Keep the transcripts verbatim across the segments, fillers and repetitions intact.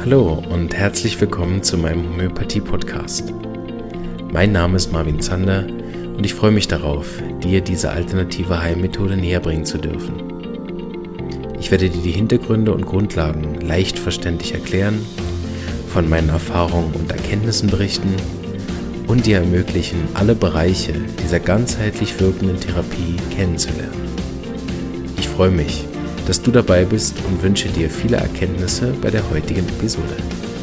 Hallo und herzlich willkommen zu meinem Homöopathie-Podcast. Mein Name ist Marvin Zander und ich freue mich darauf, dir diese alternative Heilmethode näher bringen zu dürfen. Ich werde dir die Hintergründe und Grundlagen leicht verständlich erklären, von meinen Erfahrungen und Erkenntnissen berichten und dir ermöglichen, alle Bereiche dieser ganzheitlich wirkenden Therapie kennenzulernen. Ich freue mich, dass du dabei bist und wünsche dir viele Erkenntnisse bei der heutigen Episode.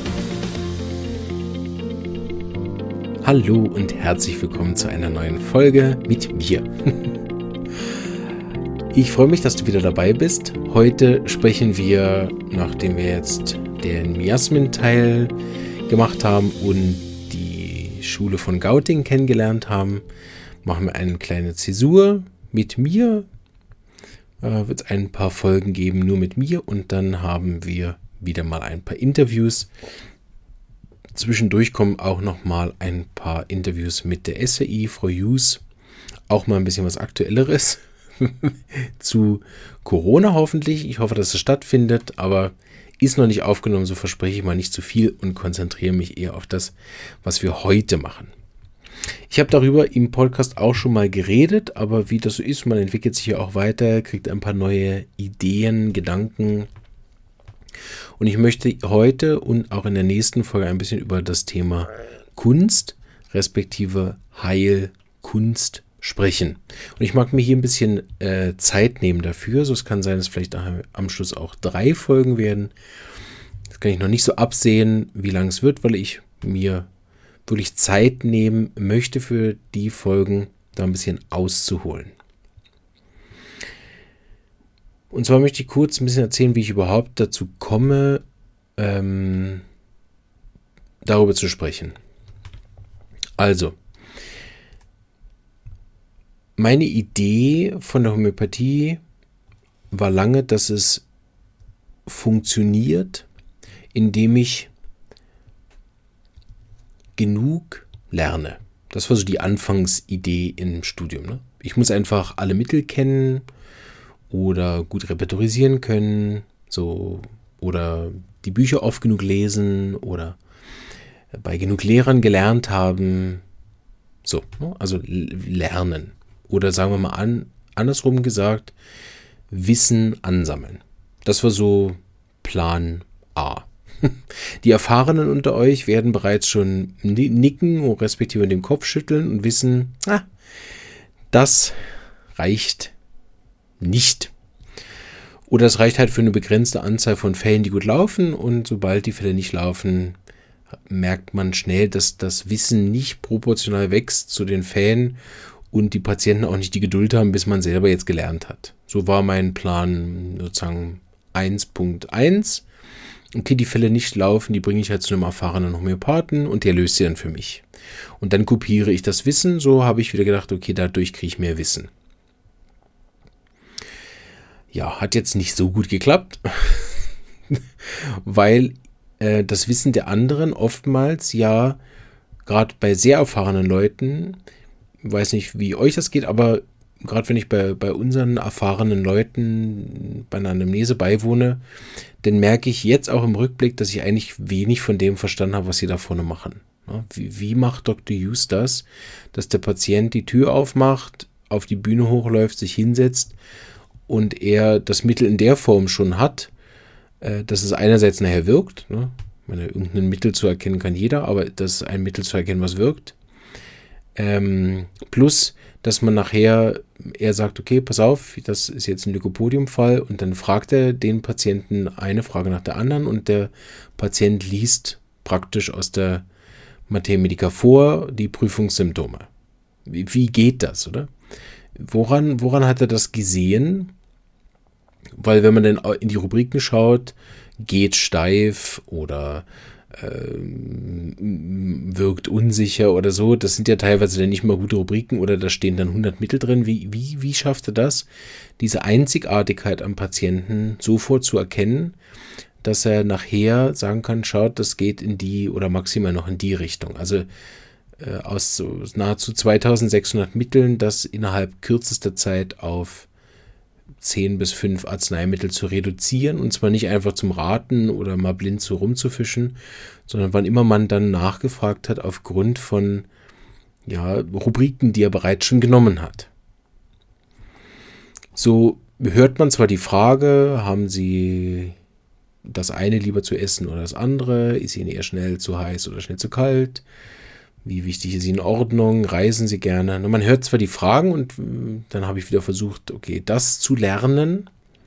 Hallo und herzlich willkommen zu einer neuen Folge mit mir. Ich freue mich, dass du wieder dabei bist. Heute sprechen wir, nachdem wir jetzt den Miasmen-Teil gemacht haben und die Schule von Gauting kennengelernt haben, machen wir eine kleine Zäsur mit mir. Äh, wird es ein paar Folgen geben, nur mit mir, und dann haben wir wieder mal ein paar Interviews. Zwischendurch kommen auch noch mal ein paar Interviews mit der S W I, Frau Jus, auch mal ein bisschen was Aktuelleres zu Corona hoffentlich. Ich hoffe, dass es stattfindet, aber ist noch nicht aufgenommen, so verspreche ich mal nicht zu viel und konzentriere mich eher auf das, was wir heute machen. Ich habe darüber im Podcast auch schon mal geredet, aber wie das so ist, man entwickelt sich ja auch weiter, kriegt ein paar neue Ideen, Gedanken. Und ich möchte heute und auch in der nächsten Folge ein bisschen über das Thema Kunst, respektive Heilkunst sprechen. Und ich mag mir hier ein bisschen äh, Zeit nehmen dafür. So, es kann sein, dass vielleicht am Schluss auch drei Folgen werden. Das kann ich noch nicht so absehen, wie lang es wird, weil ich mir wirklich Zeit nehmen möchte für die Folgen, da ein bisschen auszuholen. Und zwar möchte ich kurz ein bisschen erzählen, wie ich überhaupt dazu komme, ähm, darüber zu sprechen. Also, meine Idee von der Homöopathie war lange, dass es funktioniert, indem ich genug lerne. Das war so die Anfangsidee im Studium. Ne? Ich muss einfach alle Mittel kennen oder gut repertorisieren können, so, oder die Bücher oft genug lesen oder bei genug Lehrern gelernt haben. So, ne? Also lernen. Oder sagen wir mal an, andersrum gesagt, Wissen ansammeln. Das war so Plan A. Die Erfahrenen unter euch werden bereits schon nicken, respektive den Kopf schütteln und wissen, ah, das reicht nicht. Oder es reicht halt für eine begrenzte Anzahl von Fällen, die gut laufen, und sobald die Fälle nicht laufen, merkt man schnell, dass das Wissen nicht proportional wächst zu den Fällen und die Patienten auch nicht die Geduld haben, bis man selber jetzt gelernt hat. So war mein Plan sozusagen eins Punkt eins. Okay, die Fälle nicht laufen, die bringe ich halt zu einem erfahrenen Homöopathen und der löst sie dann für mich. Und dann kopiere ich das Wissen, so habe ich wieder gedacht, okay, dadurch kriege ich mehr Wissen. Ja, hat jetzt nicht so gut geklappt, weil äh, das Wissen der anderen oftmals ja, gerade bei sehr erfahrenen Leuten, ich weiß nicht, wie euch das geht, aber gerade wenn ich bei, bei unseren erfahrenen Leuten bei einer Anamnese beiwohne, dann merke ich jetzt auch im Rückblick, dass ich eigentlich wenig von dem verstanden habe, was sie da vorne machen. Wie, wie macht Doktor Hughes das, dass der Patient die Tür aufmacht, auf die Bühne hochläuft, sich hinsetzt und er das Mittel in der Form schon hat, dass es einerseits nachher wirkt, ne? Ich meine, irgendein Mittel zu erkennen kann jeder, aber das ist ein Mittel zu erkennen, was wirkt. Ähm, plus, dass man nachher, er sagt, okay, pass auf, das ist jetzt ein Lycopodium-Fall, und dann fragt er den Patienten eine Frage nach der anderen und der Patient liest praktisch aus der Materia Medica vor die Prüfungssymptome. Wie, wie geht das, oder? Woran, woran hat er das gesehen? Weil wenn man dann in die Rubriken schaut, geht steif oder wirkt unsicher oder so, das sind ja teilweise dann nicht mal gute Rubriken oder da stehen dann hundert Mittel drin. Wie, wie, wie schafft er das, diese Einzigartigkeit am Patienten sofort zu erkennen, dass er nachher sagen kann, schaut, das geht in die oder maximal noch in die Richtung. Also äh, aus so nahezu zweitausendsechshundert Mitteln, das innerhalb kürzester Zeit auf zehn bis fünf Arzneimittel zu reduzieren, und zwar nicht einfach zum Raten oder mal blind so rumzufischen, sondern wann immer man dann nachgefragt hat aufgrund von ja, Rubriken, die er bereits schon genommen hat. So hört man zwar die Frage, haben Sie das eine lieber zu essen oder das andere? Ist Ihnen eher schnell zu heiß oder schnell zu kalt? Wie wichtig ist Ihnen Ordnung? Reisen Sie gerne? Und man hört zwar die Fragen, und dann habe ich wieder versucht, okay, das zu lernen.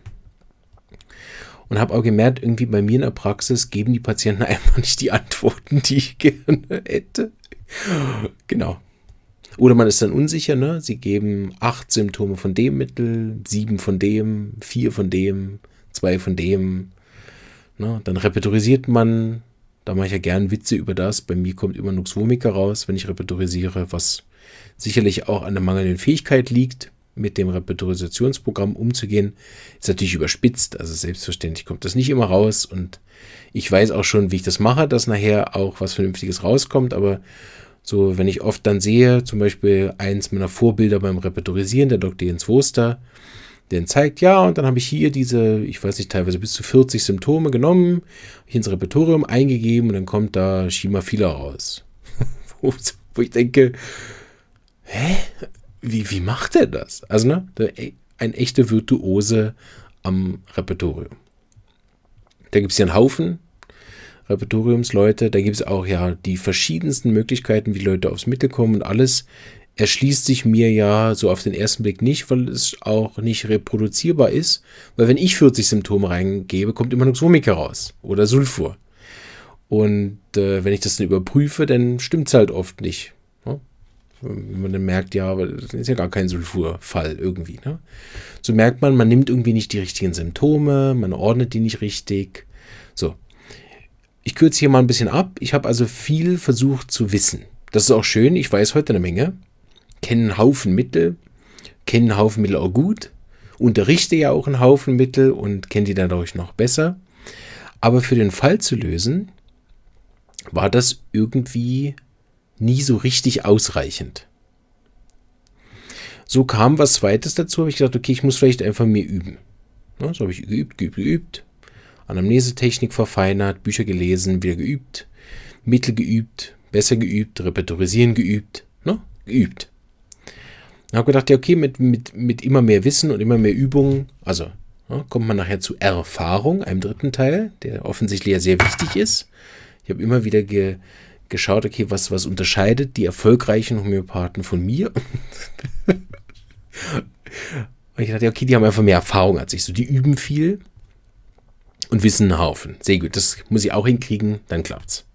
Und habe auch gemerkt, irgendwie bei mir in der Praxis geben die Patienten einfach nicht die Antworten, die ich gerne hätte. Genau. Oder man ist dann unsicher, ne? Sie geben acht Symptome von dem Mittel, sieben von dem, vier von dem, zwei von dem. Ne? Dann repertorisiert man. Da mache ich ja gern Witze über das. Bei mir kommt immer Nux vomica raus, wenn ich repertorisiere, was sicherlich auch an der mangelnden Fähigkeit liegt, mit dem Repertorisationsprogramm umzugehen. Ist natürlich überspitzt, also selbstverständlich kommt das nicht immer raus, und ich weiß auch schon, wie ich das mache, dass nachher auch was Vernünftiges rauskommt, aber so, wenn ich oft dann sehe, zum Beispiel eins meiner Vorbilder beim Repertorisieren, der Doktor Jens Woster, der zeigt, ja, und dann habe ich hier diese, ich weiß nicht, teilweise bis zu vierzig Symptome genommen, hier ins Repertorium eingegeben, und dann kommt da Chimaphila raus. wo, wo ich denke, hä? Wie, wie macht er das? Also, ne, ein echter Virtuose am Repertorium. Da gibt es ja einen Haufen Repertoriumsleute, da gibt es auch ja die verschiedensten Möglichkeiten, wie Leute aufs Mittel kommen, und alles erschließt sich mir ja so auf den ersten Blick nicht, weil es auch nicht reproduzierbar ist, weil wenn ich vierzig Symptome reingebe, kommt immer Nux vomica raus oder Sulfur. Und äh, wenn ich das dann überprüfe, dann stimmt es halt oft nicht. Ne? Wenn man dann merkt, ja, aber das ist ja gar kein Sulfurfall irgendwie. Ne? So merkt man, man nimmt irgendwie nicht die richtigen Symptome, man ordnet die nicht richtig. So. Ich kürze hier mal ein bisschen ab. Ich habe also viel versucht zu wissen. Das ist auch schön. Ich weiß heute eine Menge. Kenne einen Haufen Mittel. Kenne einen Haufen Mittel auch gut. Unterrichte ja auch einen Haufen Mittel und kenne die dadurch noch besser. Aber für den Fall zu lösen, war das irgendwie nie so richtig ausreichend. So kam was Zweites dazu. Habe ich gedacht, okay, ich muss vielleicht einfach mehr üben. Ja, so habe ich geübt, geübt, geübt. Anamnesetechnik verfeinert, Bücher gelesen, wieder geübt, Mittel geübt, besser geübt, Repertorisieren geübt, ne? Geübt. Ich habe gedacht, ja okay, mit, mit, mit immer mehr Wissen und immer mehr Übungen, also ja, kommt man nachher zu Erfahrung, einem dritten Teil, der offensichtlich ja sehr wichtig ist. Ich habe immer wieder ge, geschaut, okay, was, was unterscheidet die erfolgreichen Homöopathen von mir? Und ich dachte, okay, die haben einfach mehr Erfahrung als ich, so die üben viel und wissen einen Haufen. Sehr gut, das muss ich auch hinkriegen, dann klappt's.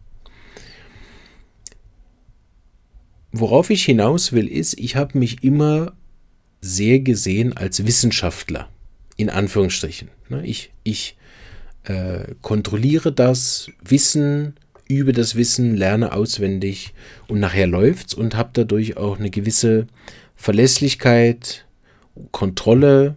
Worauf ich hinaus will, ist, ich habe mich immer sehr gesehen als Wissenschaftler, in Anführungsstrichen. Ich, ich äh, kontrolliere das Wissen, übe das Wissen, lerne auswendig und nachher läuft's, und habe dadurch auch eine gewisse Verlässlichkeit, Kontrolle.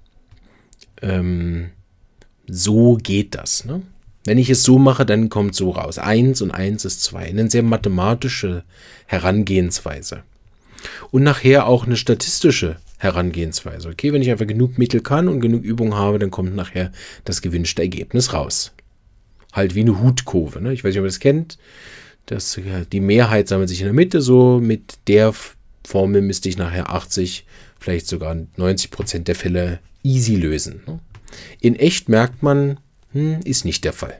Ähm, so geht das. Ne? Wenn ich es so mache, dann kommt so raus. Eins und eins ist zwei. Eine sehr mathematische Herangehensweise. Und nachher auch eine statistische Herangehensweise. Okay, wenn ich einfach genug Mittel kann und genug Übung habe, dann kommt nachher das gewünschte Ergebnis raus. Halt wie eine Hutkurve. Ne? Ich weiß nicht, ob ihr das kennt. Das, die Mehrheit sammelt sich in der Mitte. So mit der Formel müsste ich nachher achtzig, vielleicht sogar neunzig Prozent der Fälle easy lösen. Ne? In echt merkt man, hm, ist nicht der Fall.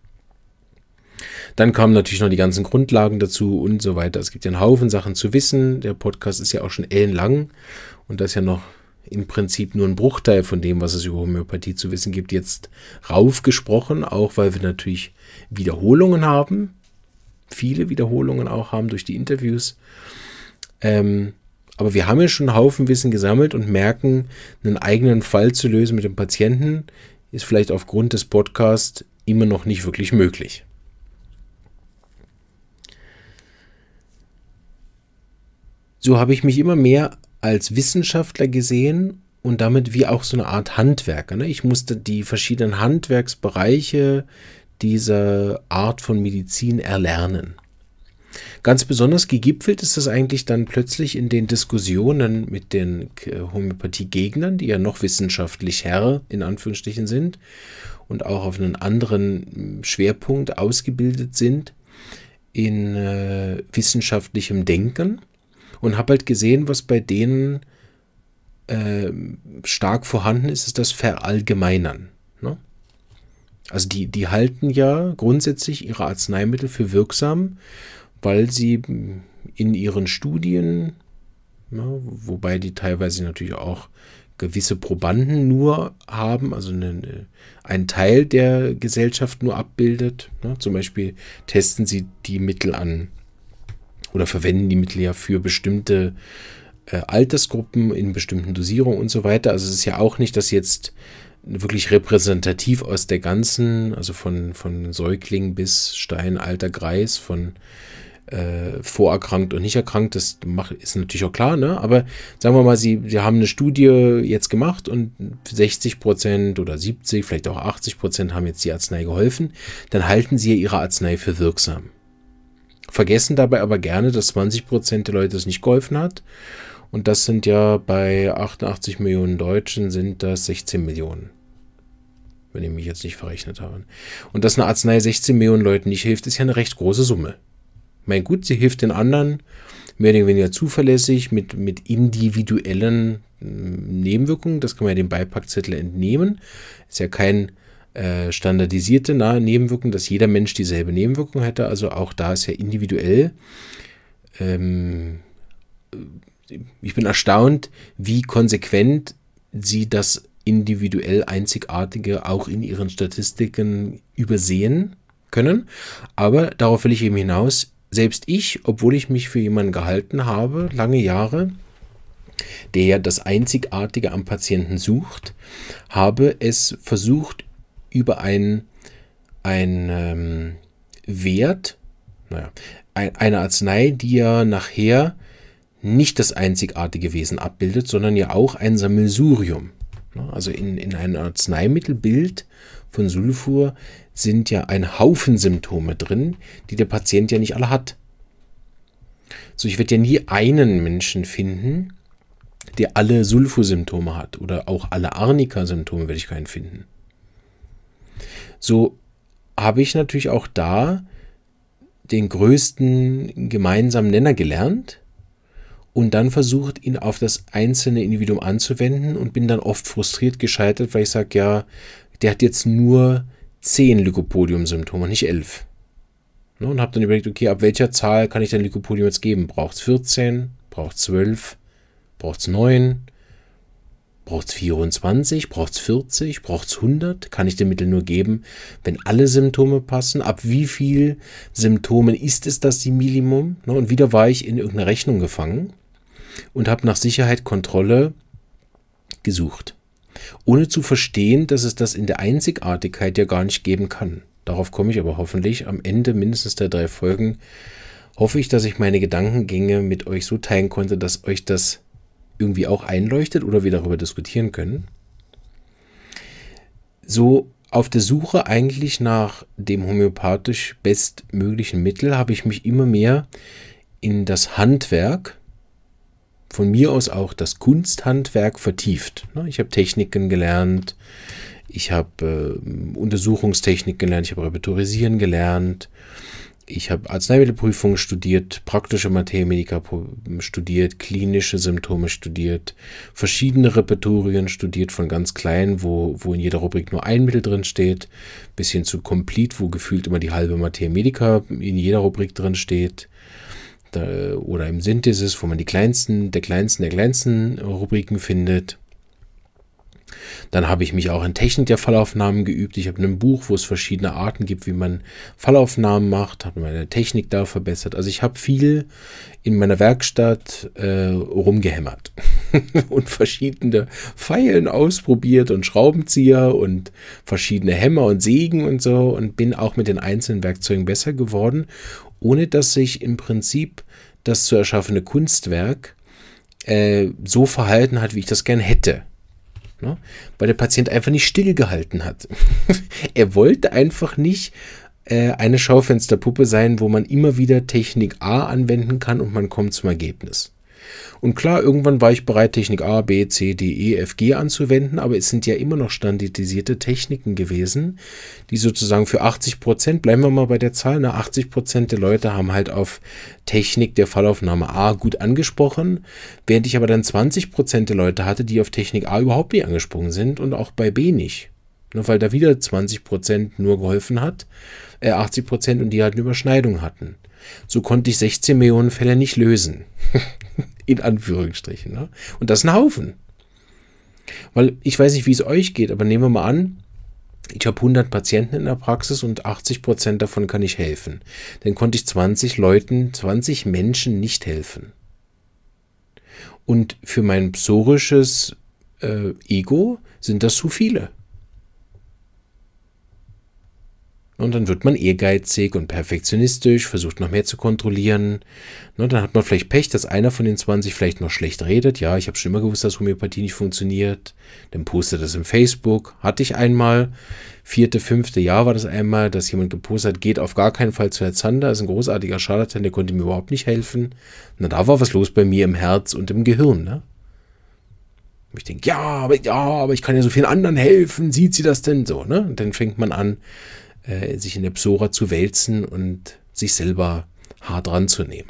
Dann kamen natürlich noch die ganzen Grundlagen dazu und so weiter. Es gibt ja einen Haufen Sachen zu wissen. Der Podcast ist ja auch schon ellenlang, und das ist ja noch im Prinzip nur ein Bruchteil von dem, was es über Homöopathie zu wissen gibt, jetzt raufgesprochen, auch weil wir natürlich Wiederholungen haben, viele Wiederholungen auch haben durch die Interviews. Ähm, aber wir haben ja schon einen Haufen Wissen gesammelt und merken, einen eigenen Fall zu lösen mit dem Patienten ist vielleicht aufgrund des Podcasts immer noch nicht wirklich möglich. So habe ich mich immer mehr als Wissenschaftler gesehen und damit wie auch so eine Art Handwerker. Ne? Ich musste die verschiedenen Handwerksbereiche dieser Art von Medizin erlernen. Ganz besonders gegipfelt ist das eigentlich dann plötzlich in den Diskussionen mit den Homöopathie-Gegnern, die ja noch wissenschaftlich Herr in Anführungsstrichen sind und auch auf einen anderen Schwerpunkt ausgebildet sind in äh, wissenschaftlichem Denken, und habe halt gesehen, was bei denen äh, stark vorhanden ist, ist das Verallgemeinern. Ne? Also die, die halten ja grundsätzlich ihre Arzneimittel für wirksam, weil sie in ihren Studien, ja, wobei die teilweise natürlich auch gewisse Probanden nur haben, also eine, einen Teil der Gesellschaft nur abbildet. Ne? Zum Beispiel testen sie die Mittel an oder verwenden die Mittel ja für bestimmte äh, Altersgruppen in bestimmten Dosierungen und so weiter. Also es ist ja auch nicht, dass jetzt wirklich repräsentativ aus der ganzen, also von, von Säugling bis Steinalter Greis, von äh, vorerkrankt und nicht erkrankt, das ist natürlich auch klar, ne? Aber sagen wir mal, sie, sie haben eine Studie jetzt gemacht und sechzig Prozent oder siebzig, vielleicht auch achtzig Prozent haben jetzt die Arznei geholfen, dann halten sie ja ihre Arznei für wirksam. Vergessen dabei aber gerne, dass zwanzig Prozent der Leute es nicht geholfen hat. Und das sind ja bei achtundachtzig Millionen Deutschen sind das sechzehn Millionen. Wenn ich mich jetzt nicht verrechnet habe. Und dass eine Arznei sechzehn Millionen Leuten nicht hilft, ist ja eine recht große Summe. Mein gut, sie hilft den anderen mehr oder weniger zuverlässig mit, mit individuellen äh, Nebenwirkungen. Das kann man ja dem Beipackzettel entnehmen. Ist ja kein äh, standardisierte nahe Nebenwirkung, dass jeder Mensch dieselbe Nebenwirkung hätte. Also auch da ist ja individuell. Ähm, ich bin erstaunt, wie konsequent sie das individuell Einzigartige auch in ihren Statistiken übersehen können. Aber darauf will ich eben hinaus, selbst ich, obwohl ich mich für jemanden gehalten habe, lange Jahre, der ja das Einzigartige am Patienten sucht, habe es versucht, über einen ein, Wert, naja, ein, eine Arznei, die ja nachher nicht das einzigartige Wesen abbildet, sondern ja auch ein Sammelsurium. Also in, in einem Arzneimittelbild von Sulfur sind ja ein Haufen Symptome drin, die der Patient ja nicht alle hat. So, ich werde ja nie einen Menschen finden, der alle Sulfur-Symptome hat oder auch alle Arnika-Symptome werde ich keinen finden. So habe ich natürlich auch da den größten gemeinsamen Nenner gelernt und dann versucht, ihn auf das einzelne Individuum anzuwenden und bin dann oft frustriert gescheitert, weil ich sage, ja, der hat jetzt nur zehn Lycopodium-Symptome, nicht elf. Und habe dann überlegt, okay, ab welcher Zahl kann ich denn Lycopodium jetzt geben? Braucht es vierzehn? Braucht es zwölf? Braucht es neun? Braucht es vierundzwanzig? Braucht es vierzig? Braucht es hundert? Kann ich dem Mittel nur geben, wenn alle Symptome passen? Ab wie viel Symptomen ist es das die Minimum? Und wieder war ich in irgendeiner Rechnung gefangen und habe nach Sicherheit, Kontrolle gesucht. Ohne zu verstehen, dass es das in der Einzigartigkeit ja gar nicht geben kann. Darauf komme ich aber hoffentlich am Ende mindestens der drei Folgen. Hoffe ich, dass ich meine Gedankengänge mit euch so teilen konnte, dass euch das irgendwie auch einleuchtet oder wir darüber diskutieren können. So auf der Suche eigentlich nach dem homöopathisch bestmöglichen Mittel habe ich mich immer mehr in das Handwerk, von mir aus auch das Kunsthandwerk vertieft. Ich habe Techniken gelernt, ich habe äh, Untersuchungstechnik gelernt, ich habe Repertorisieren gelernt, ich habe Arzneimittelprüfungen studiert, praktische Materia-Medica studiert, klinische Symptome studiert, verschiedene Repertorien studiert, von ganz klein, wo, wo in jeder Rubrik nur ein Mittel drin steht, bis hin zu Complete, wo gefühlt immer die halbe Materia-Medica in jeder Rubrik drin steht. Da, oder im Synthesis, wo man die kleinsten, der kleinsten, der kleinsten Rubriken findet. Dann habe ich mich auch in Technik der Fallaufnahmen geübt. Ich habe ein Buch, wo es verschiedene Arten gibt, wie man Fallaufnahmen macht, habe meine Technik da verbessert. Also ich habe viel in meiner Werkstatt äh, rumgehämmert und verschiedene Feilen ausprobiert und Schraubenzieher und verschiedene Hämmer und Sägen und so und bin auch mit den einzelnen Werkzeugen besser geworden, ohne dass sich im Prinzip das zu erschaffene Kunstwerk äh, so verhalten hat, wie ich das gern hätte. Ne? Weil der Patient einfach nicht stillgehalten hat. Er wollte einfach nicht äh, eine Schaufensterpuppe sein, wo man immer wieder Technik A anwenden kann und man kommt zum Ergebnis. Und klar, irgendwann war ich bereit, Technik A, B, C, D, E, F, G anzuwenden, aber es sind ja immer noch standardisierte Techniken gewesen, die sozusagen für achtzig Prozent, bleiben wir mal bei der Zahl, ne, achtzig Prozent der Leute haben halt auf Technik der Fallaufnahme A gut angesprochen, während ich aber dann zwanzig Prozent der Leute hatte, die auf Technik A überhaupt nicht angesprungen sind und auch bei B nicht. Ne, weil da wieder zwanzig Prozent nur geholfen hat, äh, achtzig Prozent und die halt eine Überschneidung hatten. So konnte ich sechzehn Millionen Fälle nicht lösen. In Anführungsstrichen. Ne? Und das ist ein Haufen. Weil ich weiß nicht, wie es euch geht, aber nehmen wir mal an, ich habe hundert Patienten in der Praxis und achtzig Prozent davon kann ich helfen. Dann konnte ich zwanzig Leuten, zwanzig Menschen nicht helfen. Und für mein psorisches äh, Ego sind das zu viele. Und dann wird man ehrgeizig und perfektionistisch, versucht noch mehr zu kontrollieren. Und dann hat man vielleicht Pech, dass einer von den zwanzig vielleicht noch schlecht redet. Ja, ich habe schon immer gewusst, dass Homöopathie nicht funktioniert. Dann postet das im Facebook. Hatte ich einmal. Vierte, fünfte Jahr war das einmal, dass jemand gepostet hat, geht auf gar keinen Fall zu Herrn Zander. Ist ein großartiger Scharlatan, der konnte mir überhaupt nicht helfen. Na, da war was los bei mir im Herz und im Gehirn, ne? Und ich denke, ja, aber, ja, aber ich kann ja so vielen anderen helfen. Sieht sie das denn so, ne? Und dann fängt man an, sich in der Psora zu wälzen und sich selber hart ranzunehmen.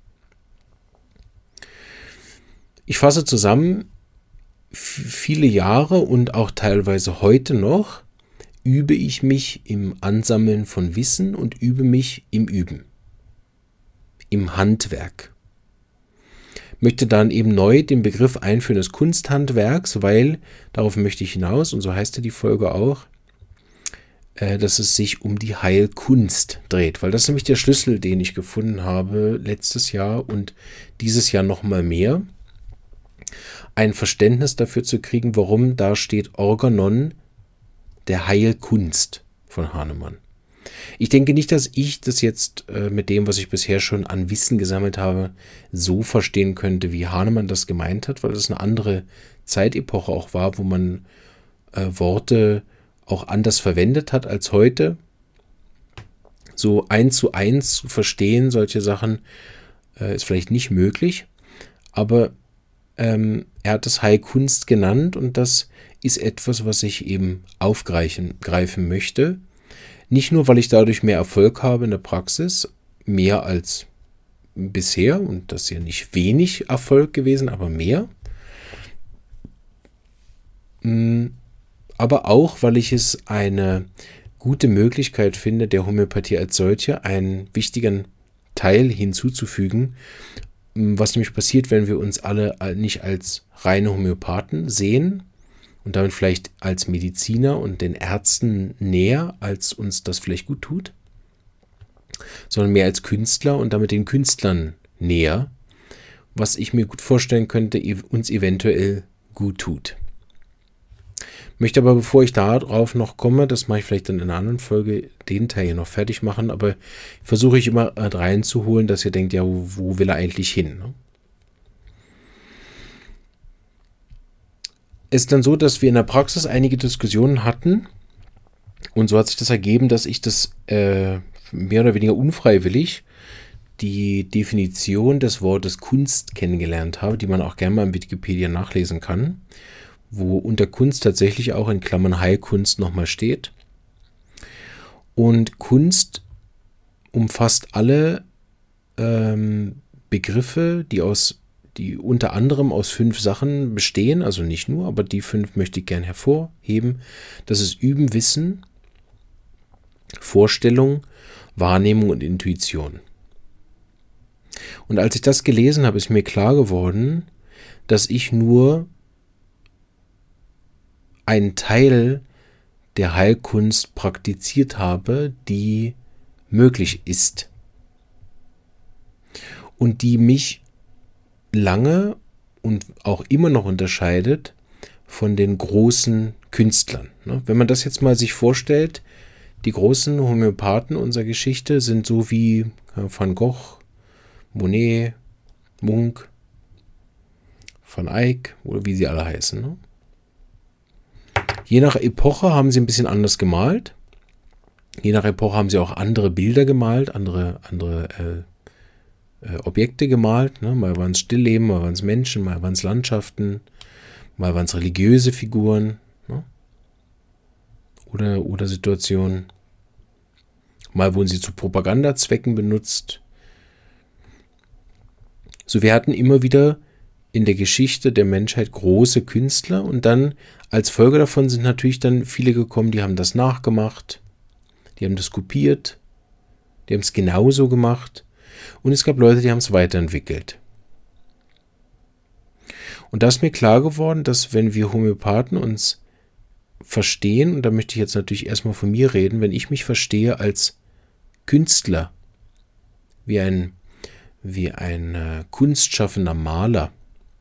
Ich fasse zusammen, viele Jahre und auch teilweise heute noch übe ich mich im Ansammeln von Wissen und übe mich im Üben, im Handwerk. Ich möchte dann eben neu den Begriff einführen des Kunsthandwerks, weil, darauf möchte ich hinaus, und so heißt ja die Folge auch, dass es sich um die Heilkunst dreht, weil das ist nämlich der Schlüssel, den ich gefunden habe letztes Jahr und dieses Jahr noch mal mehr, ein Verständnis dafür zu kriegen, warum da steht Organon der Heilkunst von Hahnemann. Ich denke nicht, dass ich das jetzt äh, mit dem, was ich bisher schon an Wissen gesammelt habe, so verstehen könnte, wie Hahnemann das gemeint hat, weil das eine andere Zeitepoche auch war, wo man äh, Worte auch anders verwendet hat als heute. So eins zu eins zu verstehen, solche Sachen, äh, ist vielleicht nicht möglich. Aber ähm, er hat es Heilkunst genannt und das ist etwas, was ich eben aufgreifen greifen möchte. Nicht nur, weil ich dadurch mehr Erfolg habe in der Praxis, mehr als bisher, und das ist ja nicht wenig Erfolg gewesen, aber mehr. Mm. Aber auch, weil ich es eine gute Möglichkeit finde, der Homöopathie als solche einen wichtigen Teil hinzuzufügen, was nämlich passiert, wenn wir uns alle nicht als reine Homöopathen sehen und damit vielleicht als Mediziner und den Ärzten näher, als uns das vielleicht gut tut, sondern mehr als Künstler und damit den Künstlern näher, was ich mir gut vorstellen könnte, uns eventuell gut tut. Möchte aber, bevor ich darauf noch komme, das mache ich vielleicht dann in einer anderen Folge, den Teil hier noch fertig machen, aber versuche ich immer reinzuholen, dass ihr denkt, ja, wo, wo will er eigentlich hin? Ne? Es ist dann so, dass wir in der Praxis einige Diskussionen hatten und so hat sich das ergeben, dass ich das äh, mehr oder weniger unfreiwillig die Definition des Wortes Kunst kennengelernt habe, die man auch gerne mal in Wikipedia nachlesen kann, wo unter Kunst tatsächlich auch in Klammern Heilkunst nochmal steht. Und Kunst umfasst alle ähm, Begriffe, die aus, die unter anderem aus fünf Sachen bestehen, also nicht nur, aber die fünf möchte ich gern hervorheben. Das ist Üben, Wissen, Vorstellung, Wahrnehmung und Intuition. Und als ich das gelesen habe, ist mir klar geworden, dass ich nur einen Teil der Heilkunst praktiziert habe, die möglich ist und die mich lange und auch immer noch unterscheidet von den großen Künstlern. Wenn man das jetzt mal sich vorstellt, die großen Homöopathen unserer Geschichte sind so wie Van Gogh, Monet, Munch, Van Eyck oder wie sie alle heißen. Ne? Je nach Epoche haben sie ein bisschen anders gemalt. Je nach Epoche haben sie auch andere Bilder gemalt, andere, andere äh, äh, Objekte gemalt. Ne? Mal waren es Stillleben, mal waren es Menschen, mal waren es Landschaften, mal waren es religiöse Figuren, ne? oder, oder Situationen. Mal wurden sie zu Propagandazwecken benutzt. So, wir hatten immer wieder in der Geschichte der Menschheit große Künstler und dann als Folge davon sind natürlich dann viele gekommen, die haben das nachgemacht, die haben das kopiert, die haben es genauso gemacht und es gab Leute, die haben es weiterentwickelt. Und da ist mir klar geworden, dass wenn wir Homöopathen uns verstehen, und da möchte ich jetzt natürlich erstmal von mir reden, wenn ich mich verstehe als Künstler, wie ein, wie ein äh, kunstschaffender Maler,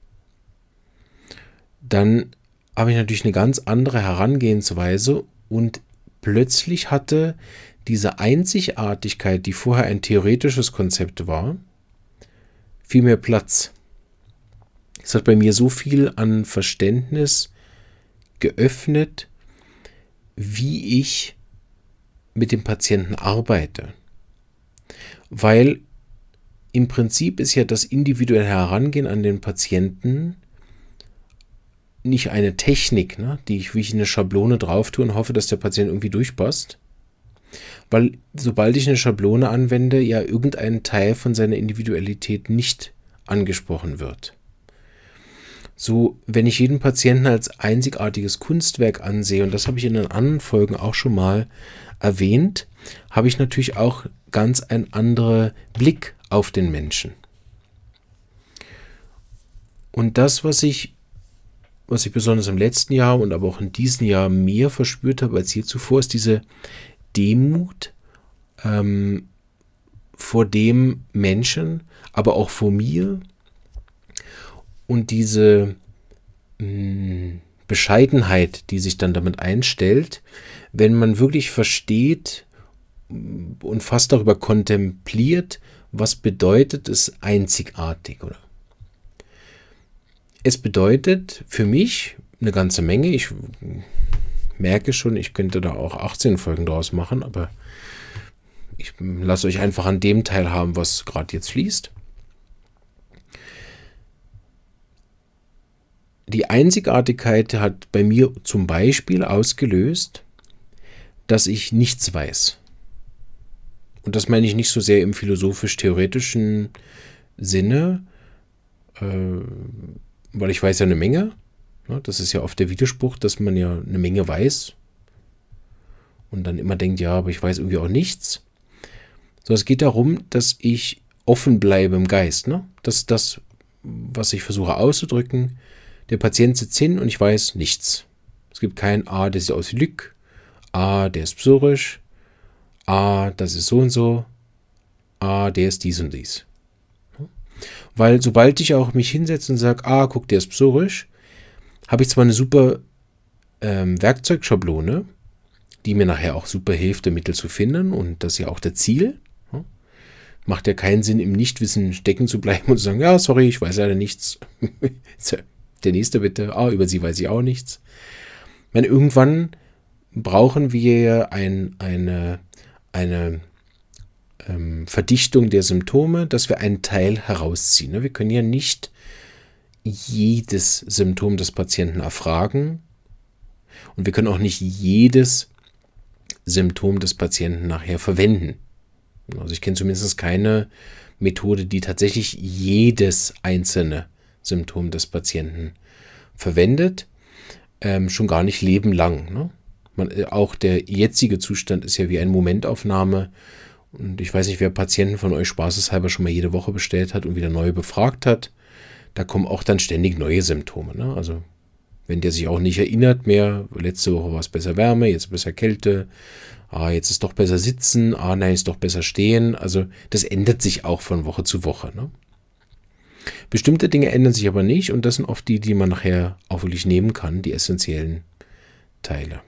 dann habe ich natürlich eine ganz andere Herangehensweise und plötzlich hatte diese Einzigartigkeit, die vorher ein theoretisches Konzept war, viel mehr Platz. Es hat bei mir so viel an Verständnis geöffnet, wie ich mit dem Patienten arbeite. Weil im Prinzip ist ja das individuelle Herangehen an den Patienten nicht eine Technik, ne, die ich wie ich eine Schablone drauf tue und hoffe, dass der Patient irgendwie durchpasst. Weil sobald ich eine Schablone anwende, ja irgendein Teil von seiner Individualität nicht angesprochen wird. So, wenn ich jeden Patienten als einzigartiges Kunstwerk ansehe, und das habe ich in den anderen Folgen auch schon mal erwähnt, habe ich natürlich auch ganz einen anderen Blick auf den Menschen. Und das, was ich was ich besonders im letzten Jahr und aber auch in diesem Jahr mehr verspürt habe als je zuvor, ist diese Demut ähm, vor dem Menschen, aber auch vor mir und diese mh, Bescheidenheit, die sich dann damit einstellt, wenn man wirklich versteht und fast darüber kontempliert, was bedeutet es einzigartig, oder? Es bedeutet für mich eine ganze Menge. Ich merke schon, ich könnte da auch achtzehn Folgen draus machen, aber ich lasse euch einfach an dem teilhaben, was gerade jetzt fließt. Die Einzigartigkeit hat bei mir zum Beispiel ausgelöst, dass ich nichts weiß. Und das meine ich nicht so sehr im philosophisch-theoretischen Sinne, äh, weil ich weiß ja eine Menge. Das ist ja oft der Widerspruch, dass man ja eine Menge weiß und dann immer denkt, ja, aber ich weiß irgendwie auch nichts. So, es geht darum, dass ich offen bleibe im Geist. Ne? Dass das, was ich versuche auszudrücken, der Patient sitzt hin und ich weiß nichts. Es gibt kein A, der sieht aus wie Lück, A, der ist psorisch, A, das ist so und so, A, der ist dies und dies. Weil sobald ich auch mich hinsetze und sage, ah, guck, der ist psorisch, habe ich zwar eine super ähm, Werkzeugschablone, die mir nachher auch super hilft, Mittel zu finden und das ist ja auch der Ziel. Ja? Macht ja keinen Sinn, im Nichtwissen stecken zu bleiben und zu sagen, ja, sorry, ich weiß leider nichts. Der nächste bitte, ah, über sie weiß ich auch nichts. Ich meine, irgendwann brauchen wir ein, eine, eine ähm, Verdichtung der Symptome, dass wir einen Teil herausziehen. Ne? Wir können ja nicht jedes Symptom des Patienten erfragen und wir können auch nicht jedes Symptom des Patienten nachher verwenden. Also ich kenne zumindest keine Methode, die tatsächlich jedes einzelne Symptom des Patienten verwendet, ähm, schon gar nicht lebenlang. Ne? Man, äh, auch der jetzige Zustand ist ja wie eine Momentaufnahme und ich weiß nicht, wer Patienten von euch spaßeshalber schon mal jede Woche bestellt hat und wieder neu befragt hat, da kommen auch dann ständig neue Symptome. Ne? Also wenn der sich auch nicht erinnert mehr, letzte Woche war es besser Wärme, jetzt besser Kälte, ah, jetzt ist doch besser sitzen, ah, nein, ist doch besser stehen. Also das ändert sich auch von Woche zu Woche. Ne? Bestimmte Dinge ändern sich aber nicht und das sind oft die, die man nachher auch wirklich nehmen kann, die essentiellen Teile.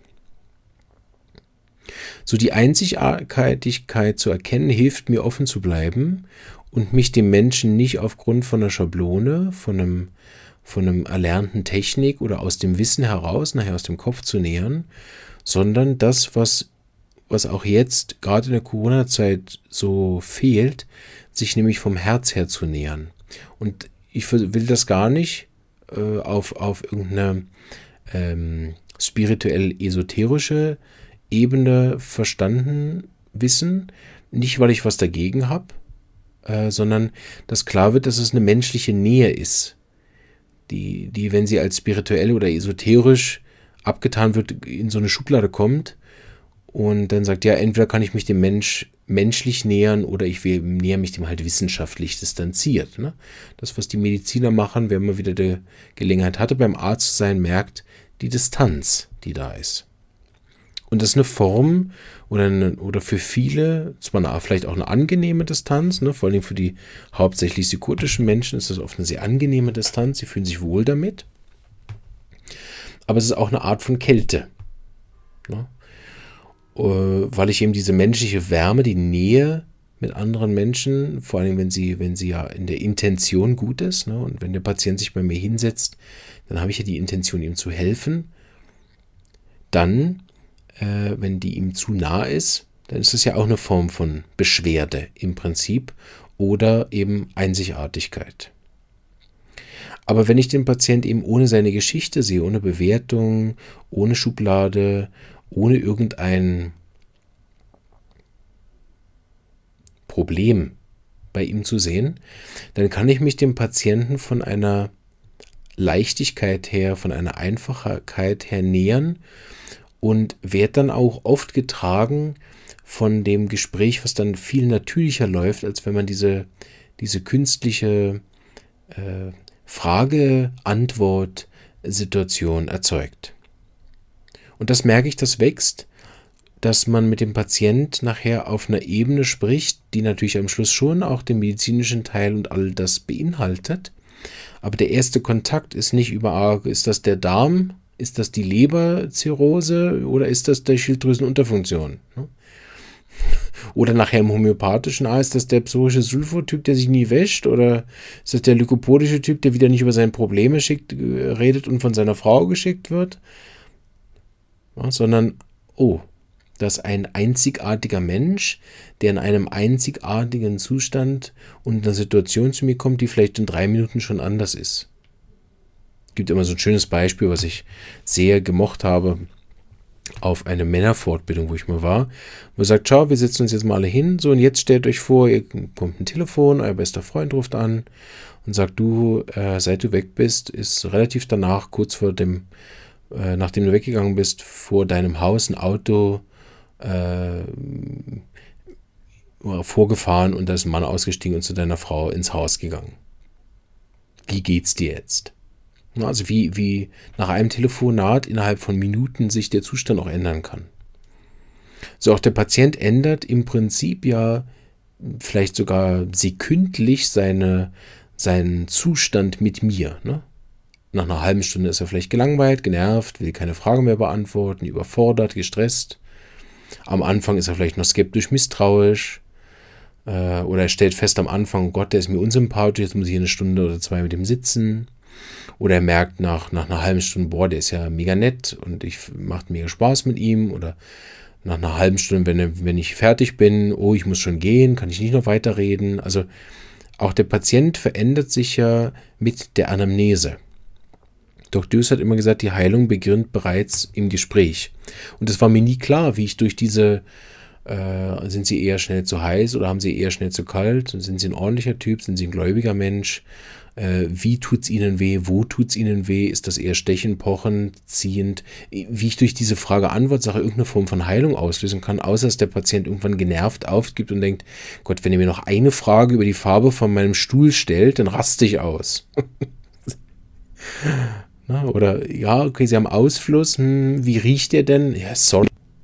So, die Einzigartigkeit zu erkennen, hilft mir offen zu bleiben und mich dem Menschen nicht aufgrund von einer Schablone, von einem, von einem erlernten Technik oder aus dem Wissen heraus, nachher aus dem Kopf zu nähern, sondern das, was, was auch jetzt gerade in der Corona-Zeit so fehlt, sich nämlich vom Herz her zu nähern. Und ich will das gar nicht äh, auf, auf irgendeine ähm, spirituell-esoterische Ebene verstanden wissen. Nicht, weil ich was dagegen habe, äh, sondern dass klar wird, dass es eine menschliche Nähe ist, die, die, wenn sie als spirituell oder esoterisch abgetan wird, in so eine Schublade kommt und dann sagt, ja, entweder kann ich mich dem Mensch menschlich nähern oder ich näher mich dem halt wissenschaftlich distanziert. Ne? Das, was die Mediziner machen, wenn man wieder die Gelegenheit hatte, beim Arzt zu sein, merkt die Distanz, die da ist. Und das ist eine Form oder, eine, oder für viele, zwar eine, vielleicht auch eine angenehme Distanz, ne? Vor allem für die hauptsächlich psychotischen Menschen ist das oft eine sehr angenehme Distanz, sie fühlen sich wohl damit. Aber es ist auch eine Art von Kälte. Ne? Weil ich eben diese menschliche Wärme, die Nähe mit anderen Menschen, vor allem wenn sie, wenn sie ja in der Intention gut ist, ne? Und wenn der Patient sich bei mir hinsetzt, dann habe ich ja die Intention, ihm zu helfen. Dann, äh, wenn die ihm zu nah ist, dann ist es ja auch eine Form von Beschwerde im Prinzip oder eben Einzigartigkeit. Aber wenn ich den Patient eben ohne seine Geschichte sehe, ohne Bewertung, ohne Schublade, ohne irgendein Problem bei ihm zu sehen, dann kann ich mich dem Patienten von einer Leichtigkeit her, von einer Einfachheit her nähern und werde dann auch oft getragen von dem Gespräch, was dann viel natürlicher läuft, als wenn man diese, diese künstliche äh, Frage-Antwort-Situation erzeugt. Und das merke ich, das wächst, dass man mit dem Patient nachher auf einer Ebene spricht, die natürlich am Schluss schon auch den medizinischen Teil und all das beinhaltet. Aber der erste Kontakt ist nicht über, ah, ist das der Darm, ist das die Leberzirrhose oder ist das die Schilddrüsenunterfunktion? Oder nachher im Homöopathischen, ah, ist das der psorische Sulfotyp, der sich nie wäscht? Oder ist das der lykopodische Typ, der wieder nicht über seine Probleme schickt, redet und von seiner Frau geschickt wird? Ja, sondern, oh, dass ein einzigartiger Mensch, der in einem einzigartigen Zustand und in einer Situation zu mir kommt, die vielleicht in drei Minuten schon anders ist. Es gibt immer so ein schönes Beispiel, was ich sehr gemocht habe, auf eine Männerfortbildung, wo ich mal war, wo er sagt, schau, wir setzen uns jetzt mal alle hin, so und jetzt stellt euch vor, ihr kommt ein Telefon, euer bester Freund ruft an und sagt, du, äh, seit du weg bist, ist relativ danach, kurz vor dem Äh, nachdem du weggegangen bist, vor deinem Haus ein Auto äh, vorgefahren und da ist ein Mann ausgestiegen und zu deiner Frau ins Haus gegangen. Wie geht's dir jetzt? Also wie, wie nach einem Telefonat innerhalb von Minuten sich der Zustand auch ändern kann. So, auch der Patient ändert im Prinzip ja vielleicht sogar sekündlich seine, seinen Zustand mit mir, ne? Nach einer halben Stunde ist er vielleicht gelangweilt, genervt, will keine Frage mehr beantworten, überfordert, gestresst. Am Anfang ist er vielleicht noch skeptisch, misstrauisch. Äh, oder er stellt fest am Anfang, oh Gott, der ist mir unsympathisch, jetzt muss ich eine Stunde oder zwei mit ihm sitzen. Oder er merkt nach, nach einer halben Stunde, boah, der ist ja mega nett und ich macht mega Spaß mit ihm. Oder nach einer halben Stunde, wenn, er, wenn ich fertig bin, oh, ich muss schon gehen, kann ich nicht noch weiterreden. Also auch der Patient verändert sich ja mit der Anamnese. Doktor Deuss hat immer gesagt, die Heilung beginnt bereits im Gespräch. Und es war mir nie klar, wie ich durch diese, äh, sind sie eher schnell zu heiß oder haben sie eher schnell zu kalt? Sind sie ein ordentlicher Typ? Sind sie ein gläubiger Mensch? Äh, wie tut es ihnen weh? Wo tut es ihnen weh? Ist das eher stechend, pochend, ziehend? Wie ich durch diese Frage-Antwort-Sache irgendeine Form von Heilung auslösen kann, außer dass der Patient irgendwann genervt aufgibt und denkt, Gott, wenn ihr mir noch eine Frage über die Farbe von meinem Stuhl stellt, dann raste ich aus. Na, oder, ja, okay, Sie haben Ausfluss, hm, wie riecht der denn? Ja, sorry.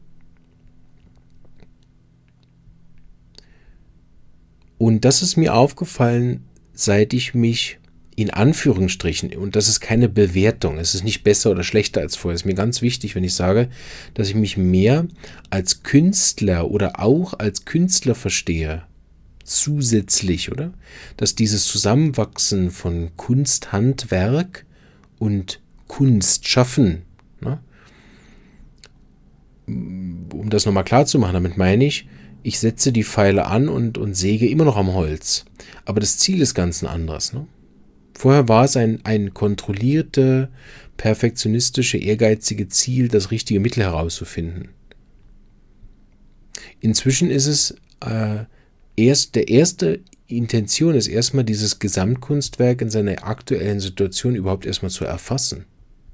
Und das ist mir aufgefallen, seit ich mich in Anführungsstrichen, und das ist keine Bewertung, es ist nicht besser oder schlechter als vorher, es ist mir ganz wichtig, wenn ich sage, dass ich mich mehr als Künstler oder auch als Künstler verstehe, zusätzlich, oder? Dass dieses Zusammenwachsen von Kunst, Handwerk und Kunst schaffen, ne? Um das nochmal klar zu machen, damit meine ich, ich setze die Pfeile an und, und säge immer noch am Holz. Aber das Ziel ist ganz ein anderes. Ne? Vorher war es ein, ein kontrollierte, perfektionistische, ehrgeizige Ziel, das richtige Mittel herauszufinden. Inzwischen ist es äh, erst der erste Intention ist erstmal dieses Gesamtkunstwerk in seiner aktuellen Situation überhaupt erstmal zu erfassen.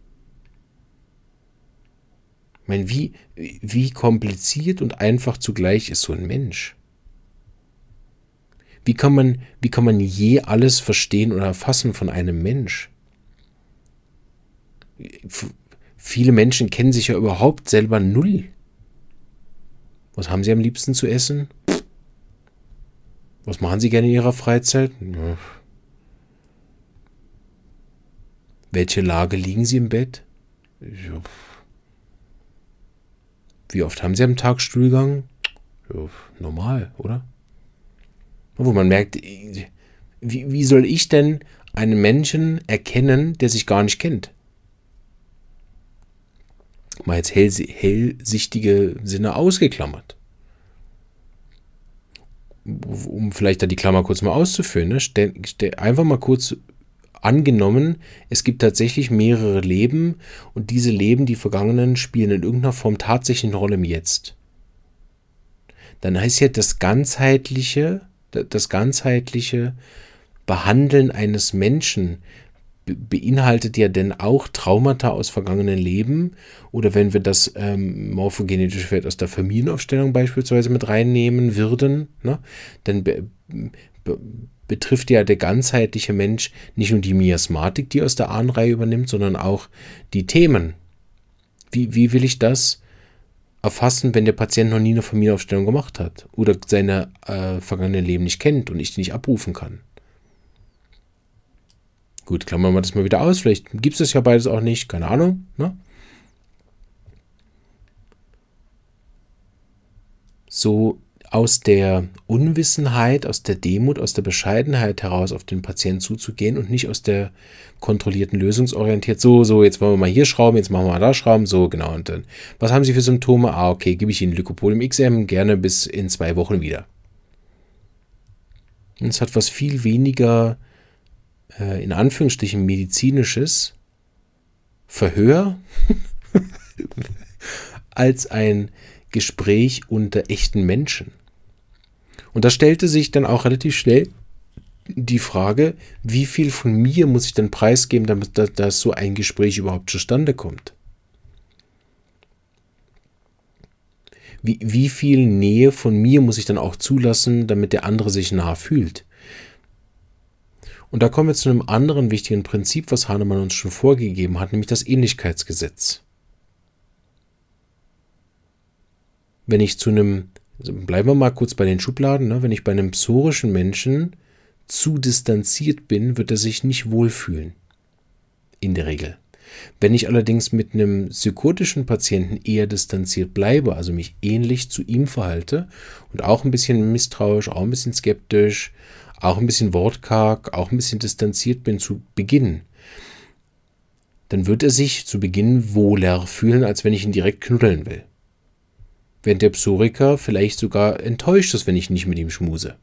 Ich meine, wie, wie kompliziert und einfach zugleich ist so ein Mensch? Wie kann man, wie kann man je alles verstehen oder erfassen von einem Mensch? F- viele Menschen kennen sich ja überhaupt selber null. Was haben sie am liebsten zu essen? Was machen sie gerne in ihrer Freizeit? Ja. Welche Lage liegen sie im Bett? Ja. Wie oft haben sie am Tag Stuhlgang? Ja, normal, oder? Wo man merkt, wie, wie soll ich denn einen Menschen erkennen, der sich gar nicht kennt? Mal jetzt hell, hellsichtige Sinne ausgeklammert. Um vielleicht da die Klammer kurz mal auszuführen, ne? Stell, stell, einfach mal kurz angenommen, es gibt tatsächlich mehrere Leben und diese Leben, die vergangenen, spielen in irgendeiner Form tatsächlich eine Rolle im Jetzt. Dann heißt ja das ganzheitliche, das ganzheitliche Behandeln eines Menschen beinhaltet ja denn auch Traumata aus vergangenen Leben oder wenn wir das ähm, morphogenetische Wert aus der Familienaufstellung beispielsweise mit reinnehmen würden, ne, dann be, be, betrifft ja der ganzheitliche Mensch nicht nur die Miasmatik, die aus der Ahnenreihe übernimmt, sondern auch die Themen. Wie, wie will ich das erfassen, wenn der Patient noch nie eine Familienaufstellung gemacht hat oder seine äh, vergangenen Leben nicht kennt und ich die nicht abrufen kann? Gut, klammern wir das mal wieder aus. Vielleicht gibt es das ja beides auch nicht. Keine Ahnung. Ne? So aus der Unwissenheit, aus der Demut, aus der Bescheidenheit heraus auf den Patienten zuzugehen und nicht aus der kontrollierten lösungsorientiert. So, so, jetzt wollen wir mal hier schrauben, jetzt machen wir mal da schrauben. So, genau. Und dann, was haben Sie für Symptome? Ah, okay, gebe ich Ihnen Lycopol im X M, gerne bis in zwei Wochen wieder. Und es hat was viel weniger in Anführungsstrichen medizinisches Verhör als ein Gespräch unter echten Menschen. Und da stellte sich dann auch relativ schnell die Frage, wie viel von mir muss ich denn preisgeben, damit dass so ein Gespräch überhaupt zustande kommt? Wie, wie viel Nähe von mir muss ich dann auch zulassen, damit der andere sich nah fühlt? Und da kommen wir zu einem anderen wichtigen Prinzip, was Hahnemann uns schon vorgegeben hat, nämlich das Ähnlichkeitsgesetz. Wenn ich zu einem, also bleiben wir mal kurz bei den Schubladen, ne? Wenn ich bei einem psorischen Menschen zu distanziert bin, wird er sich nicht wohlfühlen. In der Regel. Wenn ich allerdings mit einem psychotischen Patienten eher distanziert bleibe, also mich ähnlich zu ihm verhalte und auch ein bisschen misstrauisch, auch ein bisschen skeptisch, auch ein bisschen wortkarg, auch ein bisschen distanziert bin zu Beginn, dann wird er sich zu Beginn wohler fühlen, als wenn ich ihn direkt knuddeln will. Während der Psoriker vielleicht sogar enttäuscht ist, wenn ich nicht mit ihm schmuse.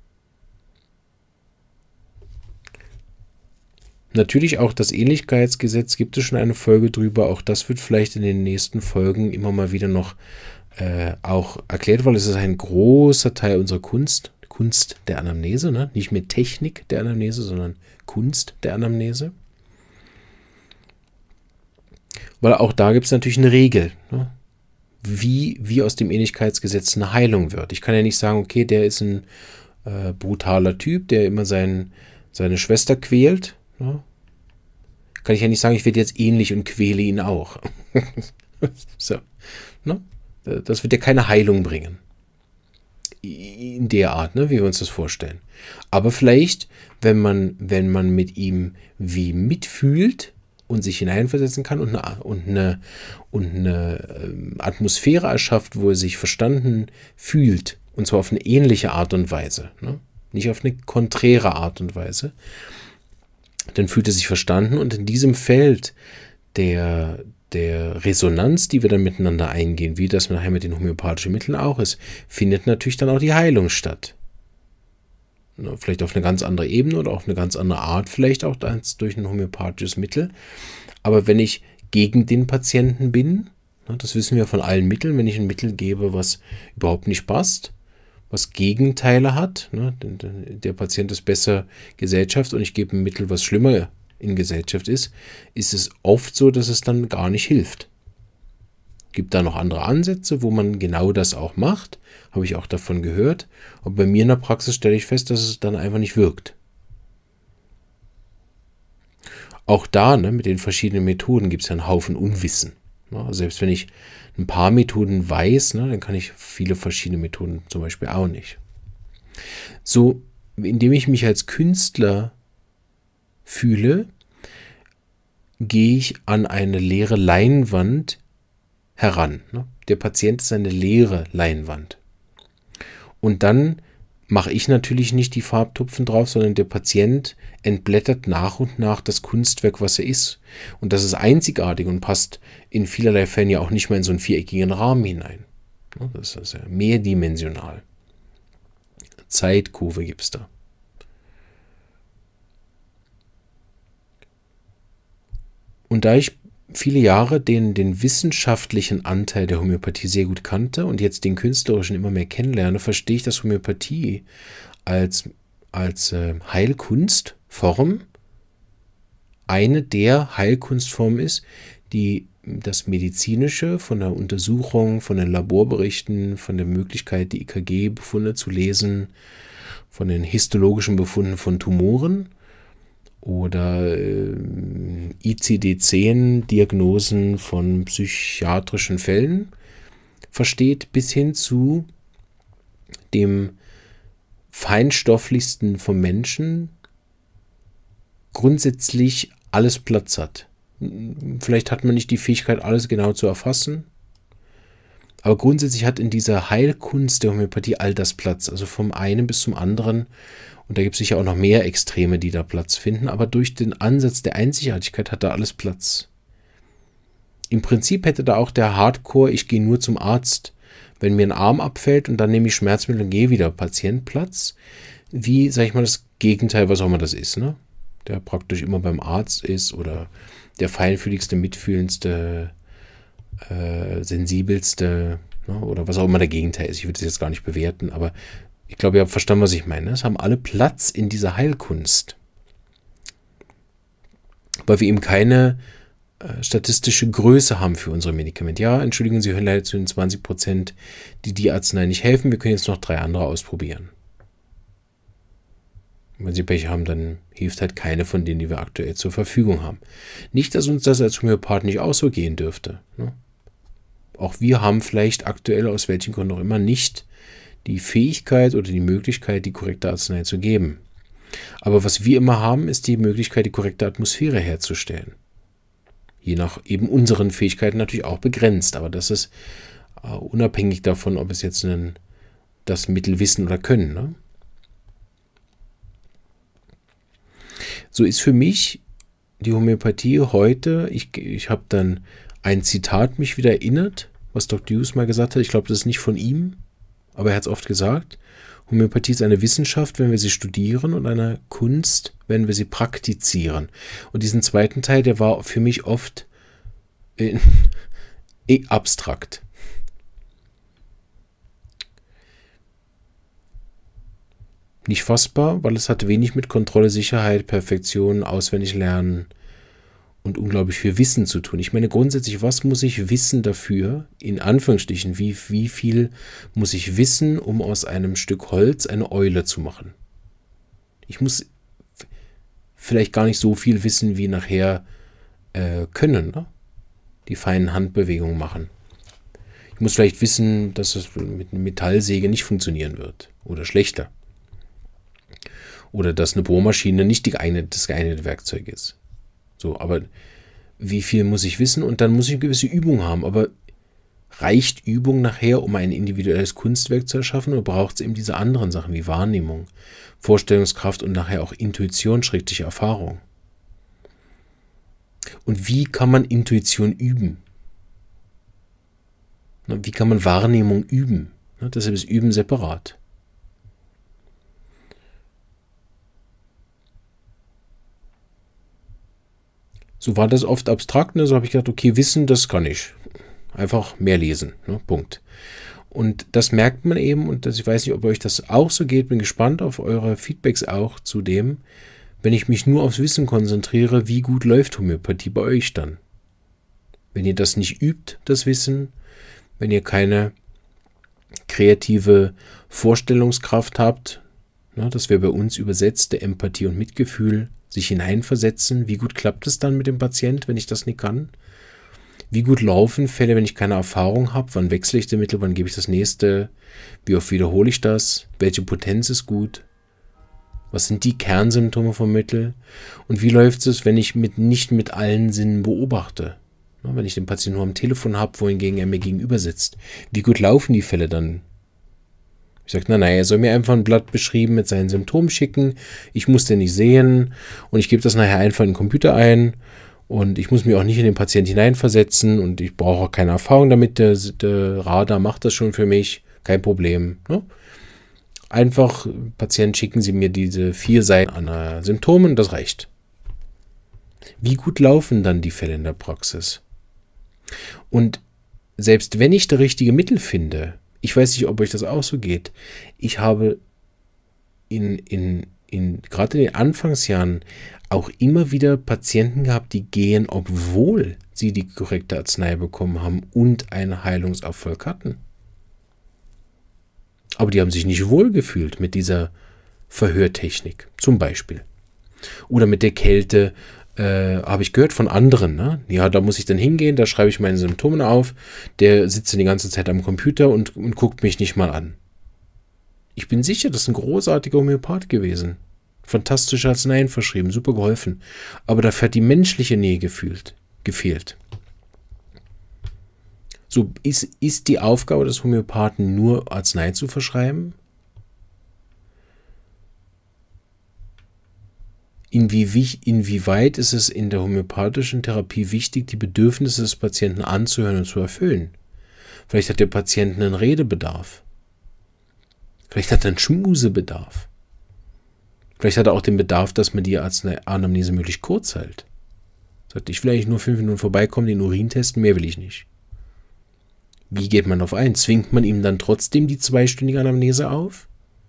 Natürlich auch das Ähnlichkeitsgesetz, gibt es schon eine Folge drüber, auch das wird vielleicht in den nächsten Folgen immer mal wieder noch äh, auch erklärt, weil es ist ein großer Teil unserer Kunst, Kunst der Anamnese, ne? Nicht mehr Technik der Anamnese, sondern Kunst der Anamnese. Weil auch da gibt es natürlich eine Regel, ne? wie, wie aus dem Ähnlichkeitsgesetz eine Heilung wird. Ich kann ja nicht sagen, okay, der ist ein äh, brutaler Typ, der immer sein, seine Schwester quält. Ne? Kann ich ja nicht sagen, ich werde jetzt ähnlich und quäle ihn auch. So, ne? Das wird ja keine Heilung bringen. In der Art, ne, wie wir uns das vorstellen. Aber vielleicht, wenn man, wenn man mit ihm wie mitfühlt und sich hineinversetzen kann und eine, und eine, und eine Atmosphäre erschafft, wo er sich verstanden fühlt, und zwar auf eine ähnliche Art und Weise, ne? Nicht auf eine konträre Art und Weise, dann fühlt er sich verstanden und in diesem Feld der, der Resonanz, die wir dann miteinander eingehen, wie das nachher mit den homöopathischen Mitteln auch ist, findet natürlich dann auch die Heilung statt. Vielleicht auf eine ganz andere Ebene oder auf eine ganz andere Art, vielleicht auch durch ein homöopathisches Mittel. Aber wenn ich gegen den Patienten bin, das wissen wir von allen Mitteln, wenn ich ein Mittel gebe, was überhaupt nicht passt, was Gegenteile hat, der Patient ist besser Gesellschaft und ich gebe ein Mittel, was schlimmer in Gesellschaft ist, ist es oft so, dass es dann gar nicht hilft. Gibt da noch andere Ansätze, wo man genau das auch macht, habe ich auch davon gehört. Aber bei mir in der Praxis stelle ich fest, dass es dann einfach nicht wirkt. Auch da, ne, mit den verschiedenen Methoden gibt es ja einen Haufen Unwissen. Ne? Selbst wenn ich ein paar Methoden weiß, ne, dann kann ich viele verschiedene Methoden zum Beispiel auch nicht. So, indem ich mich als Künstler fühle, gehe ich an eine leere Leinwand heran. Ne? Der Patient ist eine leere Leinwand. Und dann mache ich natürlich nicht die Farbtupfen drauf, sondern der Patient entblättert nach und nach das Kunstwerk, was er ist. Und das ist einzigartig und passt in vielerlei Fällen ja auch nicht mehr in so einen viereckigen Rahmen hinein. Ne? Das ist ja mehrdimensional. Zeitkurve gibt es da. Und da ich viele Jahre den, den wissenschaftlichen Anteil der Homöopathie sehr gut kannte und jetzt den künstlerischen immer mehr kennenlerne, verstehe ich, dass Homöopathie als, als äh, Heilkunstform eine der Heilkunstformen ist, die das Medizinische von der Untersuchung, von den Laborberichten, von der Möglichkeit, die E K G-Befunde zu lesen, von den histologischen Befunden von Tumoren oder äh, I C D zehn Diagnosen von psychiatrischen Fällen versteht, bis hin zu dem feinstofflichsten vom Menschen grundsätzlich alles Platz hat. Vielleicht hat man nicht die Fähigkeit, alles genau zu erfassen, aber grundsätzlich hat in dieser Heilkunst der Homöopathie all das Platz, also vom einen bis zum anderen. Und da gibt es sicher auch noch mehr Extreme, die da Platz finden, aber durch den Ansatz der Einzigartigkeit hat da alles Platz. Im Prinzip hätte da auch der Hardcore, ich gehe nur zum Arzt, wenn mir ein Arm abfällt und dann nehme ich Schmerzmittel und gehe wieder, Patient Platz, wie, sag ich mal, das Gegenteil, was auch immer das ist, ne? Der praktisch immer beim Arzt ist oder der feinfühligste, mitfühlendste, äh, sensibelste, ne? Oder was auch immer der Gegenteil ist. Ich würde das jetzt gar nicht bewerten, aber ich glaube, ihr habt verstanden, was ich meine. Es haben alle Platz in dieser Heilkunst. Weil wir eben keine äh, statistische Größe haben für unsere Medikamente. Ja, entschuldigen Sie, hören leider zu den zwanzig Prozent, die die Arznei nicht helfen. Wir können jetzt noch drei andere ausprobieren. Und wenn Sie Pech haben, dann hilft halt keine von denen, die wir aktuell zur Verfügung haben. Nicht, dass uns das als Homöopath nicht auch so gehen dürfte. Ne? Auch wir haben vielleicht aktuell, aus welchen Gründen auch immer, nicht die Fähigkeit oder die Möglichkeit, die korrekte Arznei zu geben. Aber was wir immer haben, ist die Möglichkeit, die korrekte Atmosphäre herzustellen. Je nach eben unseren Fähigkeiten natürlich auch begrenzt, aber das ist uh, unabhängig davon, ob es jetzt einen, das Mittel wissen oder können. Ne? So ist für mich die Homöopathie heute, ich, ich habe dann ein Zitat mich wieder erinnert, was Doktor Hughes mal gesagt hat, ich glaube, das ist nicht von ihm, aber er hat es oft gesagt, Homöopathie ist eine Wissenschaft, wenn wir sie studieren, und eine Kunst, wenn wir sie praktizieren. Und diesen zweiten Teil, der war für mich oft äh, eh abstrakt. Nicht fassbar, weil es hat wenig mit Kontrolle, Sicherheit, Perfektion, auswendig lernen und unglaublich viel Wissen zu tun. Ich meine grundsätzlich, was muss ich wissen dafür, in Anführungsstrichen, wie, wie viel muss ich wissen, um aus einem Stück Holz eine Eule zu machen? Ich muss vielleicht gar nicht so viel wissen, wie nachher äh, können, ne? Die feinen Handbewegungen machen. Ich muss vielleicht wissen, dass es mit einer Metallsäge nicht funktionieren wird oder schlechter. Oder dass eine Bohrmaschine nicht die geeignete, das geeignete Werkzeug ist. So, aber wie viel muss ich wissen? Und dann muss ich eine gewisse Übung haben. Aber reicht Übung nachher, um ein individuelles Kunstwerk zu erschaffen, oder braucht es eben diese anderen Sachen wie Wahrnehmung, Vorstellungskraft und nachher auch Intuition, schrägstrich Erfahrung? Und wie kann man Intuition üben? Wie kann man Wahrnehmung üben? Deshalb ist Üben separat. So war das oft abstrakt, ne? So habe ich gedacht, okay, Wissen, das kann ich. Einfach mehr lesen, ne? Punkt. Und das merkt man eben, und das, ich weiß nicht, ob euch das auch so geht, bin gespannt auf eure Feedbacks auch zu dem, wenn ich mich nur aufs Wissen konzentriere, wie gut läuft Homöopathie bei euch dann? Wenn ihr das nicht übt, das Wissen, wenn ihr keine kreative Vorstellungskraft habt, ne, das wäre bei uns übersetzt, der Empathie und Mitgefühl, sich hineinversetzen, wie gut klappt es dann mit dem Patient, wenn ich das nicht kann? Wie gut laufen Fälle, wenn ich keine Erfahrung habe? Wann wechsle ich die Mittel? Wann gebe ich das nächste? Wie oft wiederhole ich das? Welche Potenz ist gut? Was sind die Kernsymptome vom Mittel? Und wie läuft es, wenn ich mit, nicht mit allen Sinnen beobachte? Wenn ich den Patienten nur am Telefon habe, wohingegen er mir gegenüber sitzt. Wie gut laufen die Fälle dann? Ich sage, na, na, er soll mir einfach ein Blatt beschrieben mit seinen Symptomen schicken. Ich muss den nicht sehen und ich gebe das nachher einfach in den Computer ein und ich muss mich auch nicht in den Patienten hineinversetzen und ich brauche auch keine Erfahrung damit. Der, der Radar macht das schon für mich. Kein Problem. Ne? Einfach, Patienten, schicken Sie mir diese vier Seiten an Symptomen, das reicht. Wie gut laufen dann die Fälle in der Praxis? Und selbst wenn ich das richtige Mittel finde, ich weiß nicht, ob euch das auch so geht, ich habe in, in, in, gerade in den Anfangsjahren auch immer wieder Patienten gehabt, die gehen, obwohl sie die korrekte Arznei bekommen haben und einen Heilungserfolg hatten. Aber die haben sich nicht wohlgefühlt mit dieser Verhörtechnik, zum Beispiel. Oder mit der Kälte, äh, habe ich gehört von anderen. Ne? Ja, da muss ich dann hingehen, da schreibe ich meine Symptome auf. Der sitzt dann die ganze Zeit am Computer und, und guckt mich nicht mal an. Ich bin sicher, das ist ein großartiger Homöopath gewesen. Fantastische Arzneien verschrieben, super geholfen. Aber dafür hat die menschliche Nähe gefühlt, gefehlt. So, ist, ist die Aufgabe des Homöopathen nur Arznei zu verschreiben? Inwie, inwieweit ist es in der homöopathischen Therapie wichtig, die Bedürfnisse des Patienten anzuhören und zu erfüllen? Vielleicht hat der Patient einen Redebedarf. Vielleicht hat er einen Schmusebedarf. Vielleicht hat er auch den Bedarf, dass man die Anamnese möglichst kurz hält. Sagt, ich will eigentlich nur fünf Minuten vorbeikommen, den Urin testen, mehr will ich nicht. Wie geht man darauf ein? Zwingt man ihm dann trotzdem die zweistündige Anamnese auf?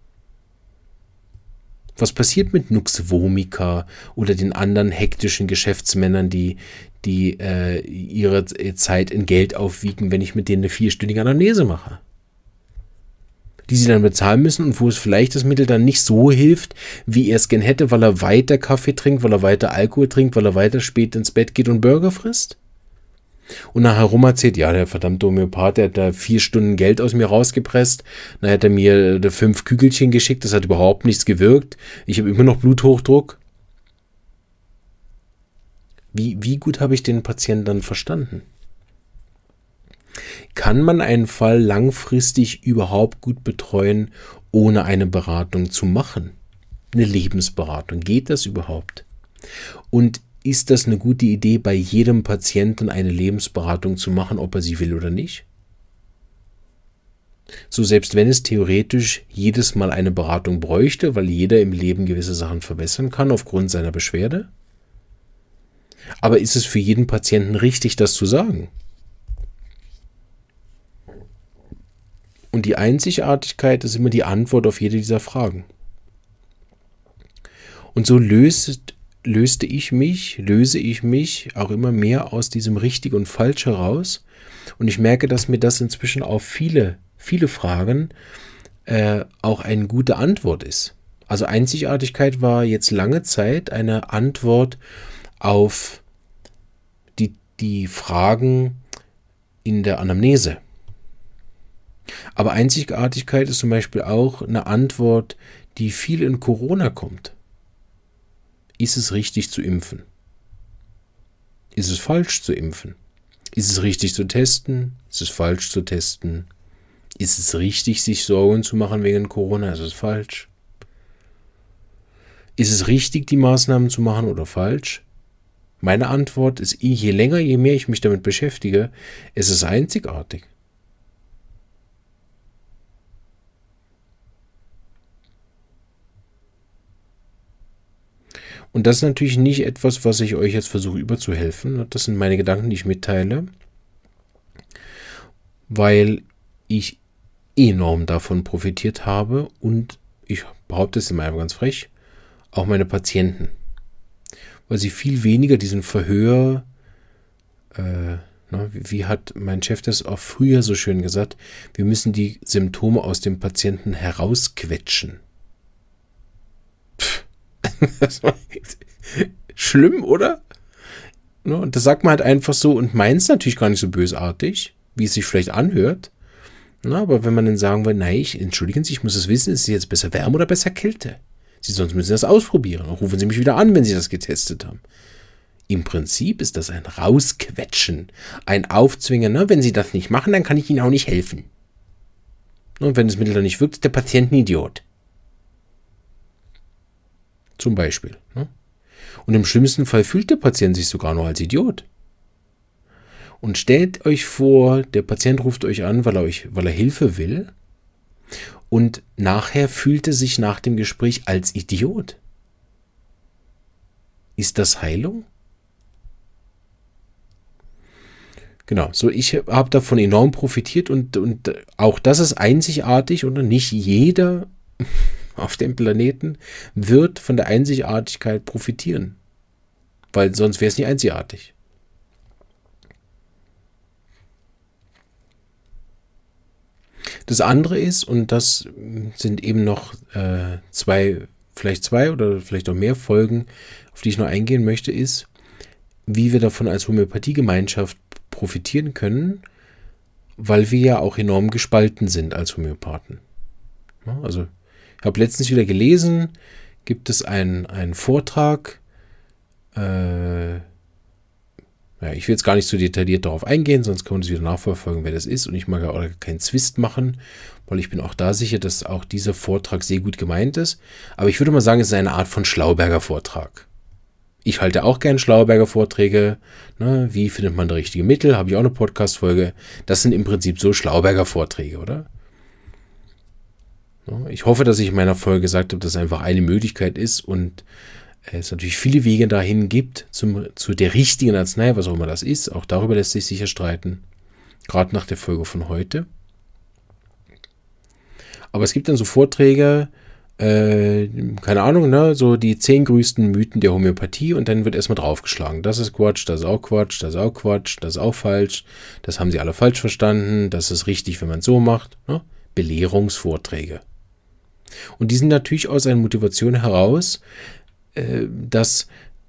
Was passiert mit Nux vomica oder den anderen hektischen Geschäftsmännern, die, die äh, ihre Zeit in Geld aufwiegen, wenn ich mit denen eine vierstündige Anamnese mache? Die sie dann bezahlen müssen und wo es vielleicht das Mittel dann nicht so hilft, wie er es gern hätte, weil er weiter Kaffee trinkt, weil er weiter Alkohol trinkt, weil er weiter spät ins Bett geht und Burger frisst? Und nachher rum erzählt, ja, der verdammte Homöopath, der hat da vier Stunden Geld aus mir rausgepresst, dann hat er mir da fünf Kügelchen geschickt, das hat überhaupt nichts gewirkt, ich habe immer noch Bluthochdruck. Wie, wie gut habe ich den Patienten dann verstanden? Kann man einen Fall langfristig überhaupt gut betreuen, ohne eine Beratung zu machen? Eine Lebensberatung, geht das überhaupt? Und ist das eine gute Idee, bei jedem Patienten eine Lebensberatung zu machen, ob er sie will oder nicht? So, selbst wenn es theoretisch jedes Mal eine Beratung bräuchte, weil jeder im Leben gewisse Sachen verbessern kann aufgrund seiner Beschwerde? Aber ist es für jeden Patienten richtig, das zu sagen? Und die Einzigartigkeit ist immer die Antwort auf jede dieser Fragen. Und so löst löste ich mich, löse ich mich auch immer mehr aus diesem Richtig und Falsch heraus. Und ich merke, dass mir das inzwischen auf viele, viele Fragen äh, auch eine gute Antwort ist. Also Einzigartigkeit war jetzt lange Zeit eine Antwort auf die, die Fragen in der Anamnese. Aber Einzigartigkeit ist zum Beispiel auch eine Antwort, die viel in Corona kommt. Ist es richtig zu impfen? Ist es falsch zu impfen? Ist es richtig zu testen? Ist es falsch zu testen? Ist es richtig, sich Sorgen zu machen wegen Corona? Ist es falsch? Ist es richtig, die Maßnahmen zu machen oder falsch? Meine Antwort ist, je länger, je mehr ich mich damit beschäftige, es ist einzigartig. Und das ist natürlich nicht etwas, was ich euch jetzt versuche überzuhelfen. Das sind meine Gedanken, die ich mitteile, weil ich enorm davon profitiert habe und ich behaupte es immer ganz frech, auch meine Patienten. Weil sie viel weniger diesen Verhör, äh, na, wie, wie hat mein Chef das auch früher so schön gesagt, wir müssen die Symptome aus dem Patienten herausquetschen. Pff, das war schlimm, oder? Ne, und das sagt man halt einfach so und meint es natürlich gar nicht so bösartig, wie es sich vielleicht anhört. Na, aber wenn man dann sagen will, nein, ich, entschuldigen Sie, ich muss es wissen, ist es jetzt besser Wärme oder besser Kälte? Sie, sonst müssen Sie das ausprobieren. Und rufen Sie mich wieder an, wenn Sie das getestet haben. Im Prinzip ist das ein Rausquetschen, ein Aufzwingen. Ne? Wenn Sie das nicht machen, dann kann ich Ihnen auch nicht helfen. Und wenn das Mittel dann nicht wirkt, ist der Patient ein Idiot. Zum Beispiel. Ne? Und im schlimmsten Fall fühlt der Patient sich sogar noch als Idiot. Und stellt euch vor, der Patient ruft euch an, weil er, euch, weil er Hilfe will und nachher fühlt er sich nach dem Gespräch als Idiot. Ist das Heilung? Genau, so ich habe davon enorm profitiert und, und auch das ist einzigartig und nicht jeder auf dem Planeten wird von der Einzigartigkeit profitieren, weil sonst wäre es nicht einzigartig. Das andere ist, und das sind eben noch äh, zwei, vielleicht zwei oder vielleicht auch mehr Folgen, auf die ich noch eingehen möchte, ist, wie wir davon als Homöopathiegemeinschaft profitieren können, weil wir ja auch enorm gespalten sind als Homöopathen. Ja, also ich habe letztens wieder gelesen, gibt es einen, einen Vortrag, äh, ja, ich will jetzt gar nicht so detailliert darauf eingehen, sonst kann man das wieder nachverfolgen, wer das ist. Und ich mag ja auch keinen Zwist machen, weil ich bin auch da sicher, dass auch dieser Vortrag sehr gut gemeint ist. Aber ich würde mal sagen, es ist eine Art von Schlauberger Vortrag. Ich halte auch gern Schlauberger Vorträge. Ne? Wie findet man das richtige Mittel? Habe ich auch eine Podcast-Folge. Das sind im Prinzip so Schlauberger Vorträge, oder? Ich hoffe, dass ich in meiner Folge gesagt habe, dass es einfach eine Möglichkeit ist und es natürlich viele Wege dahin gibt, zum, zu der richtigen Arznei, was auch immer das ist. Auch darüber lässt sich sicher streiten. Gerade nach der Folge von heute. Aber es gibt dann so Vorträge, äh, keine Ahnung, ne, so die zehn größten Mythen der Homöopathie und dann wird erstmal draufgeschlagen. Das ist Quatsch, das ist auch Quatsch, das ist auch Quatsch, das ist auch falsch. Das haben sie alle falsch verstanden. Das ist richtig, wenn man es so macht. Ne? Belehrungsvorträge. Und die sind natürlich aus einer Motivation heraus, dass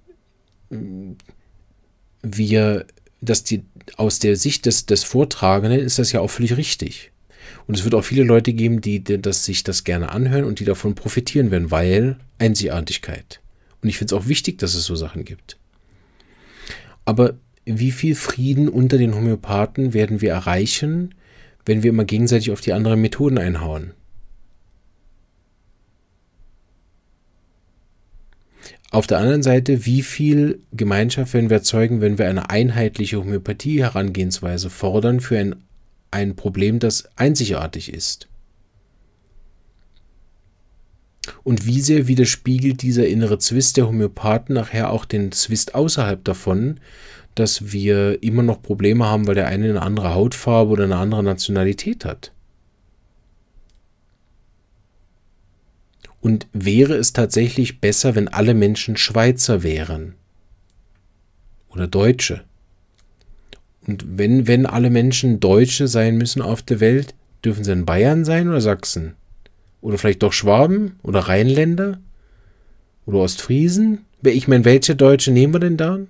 wir, dass die aus der Sicht des, des Vortragenden ist das ja auch völlig richtig. Und es wird auch viele Leute geben, die, die das, sich das gerne anhören und die davon profitieren werden, weil Einzigartigkeit. Und ich finde es auch wichtig, dass es so Sachen gibt. Aber wie viel Frieden unter den Homöopathen werden wir erreichen, wenn wir immer gegenseitig auf die anderen Methoden einhauen? Auf der anderen Seite, wie viel Gemeinschaft werden wir erzeugen, wenn wir eine einheitliche Homöopathie-Herangehensweise fordern für ein, ein Problem, das einzigartig ist? Und wie sehr widerspiegelt dieser innere Zwist der Homöopathen nachher auch den Zwist außerhalb davon, dass wir immer noch Probleme haben, weil der eine eine andere Hautfarbe oder eine andere Nationalität hat? Und wäre es tatsächlich besser, wenn alle Menschen Schweizer wären? Oder Deutsche? Und wenn, wenn alle Menschen Deutsche sein müssen auf der Welt, dürfen sie in Bayern sein oder Sachsen? Oder vielleicht doch Schwaben oder Rheinländer? Oder Ostfriesen? Ich meine, welche Deutsche nehmen wir denn da?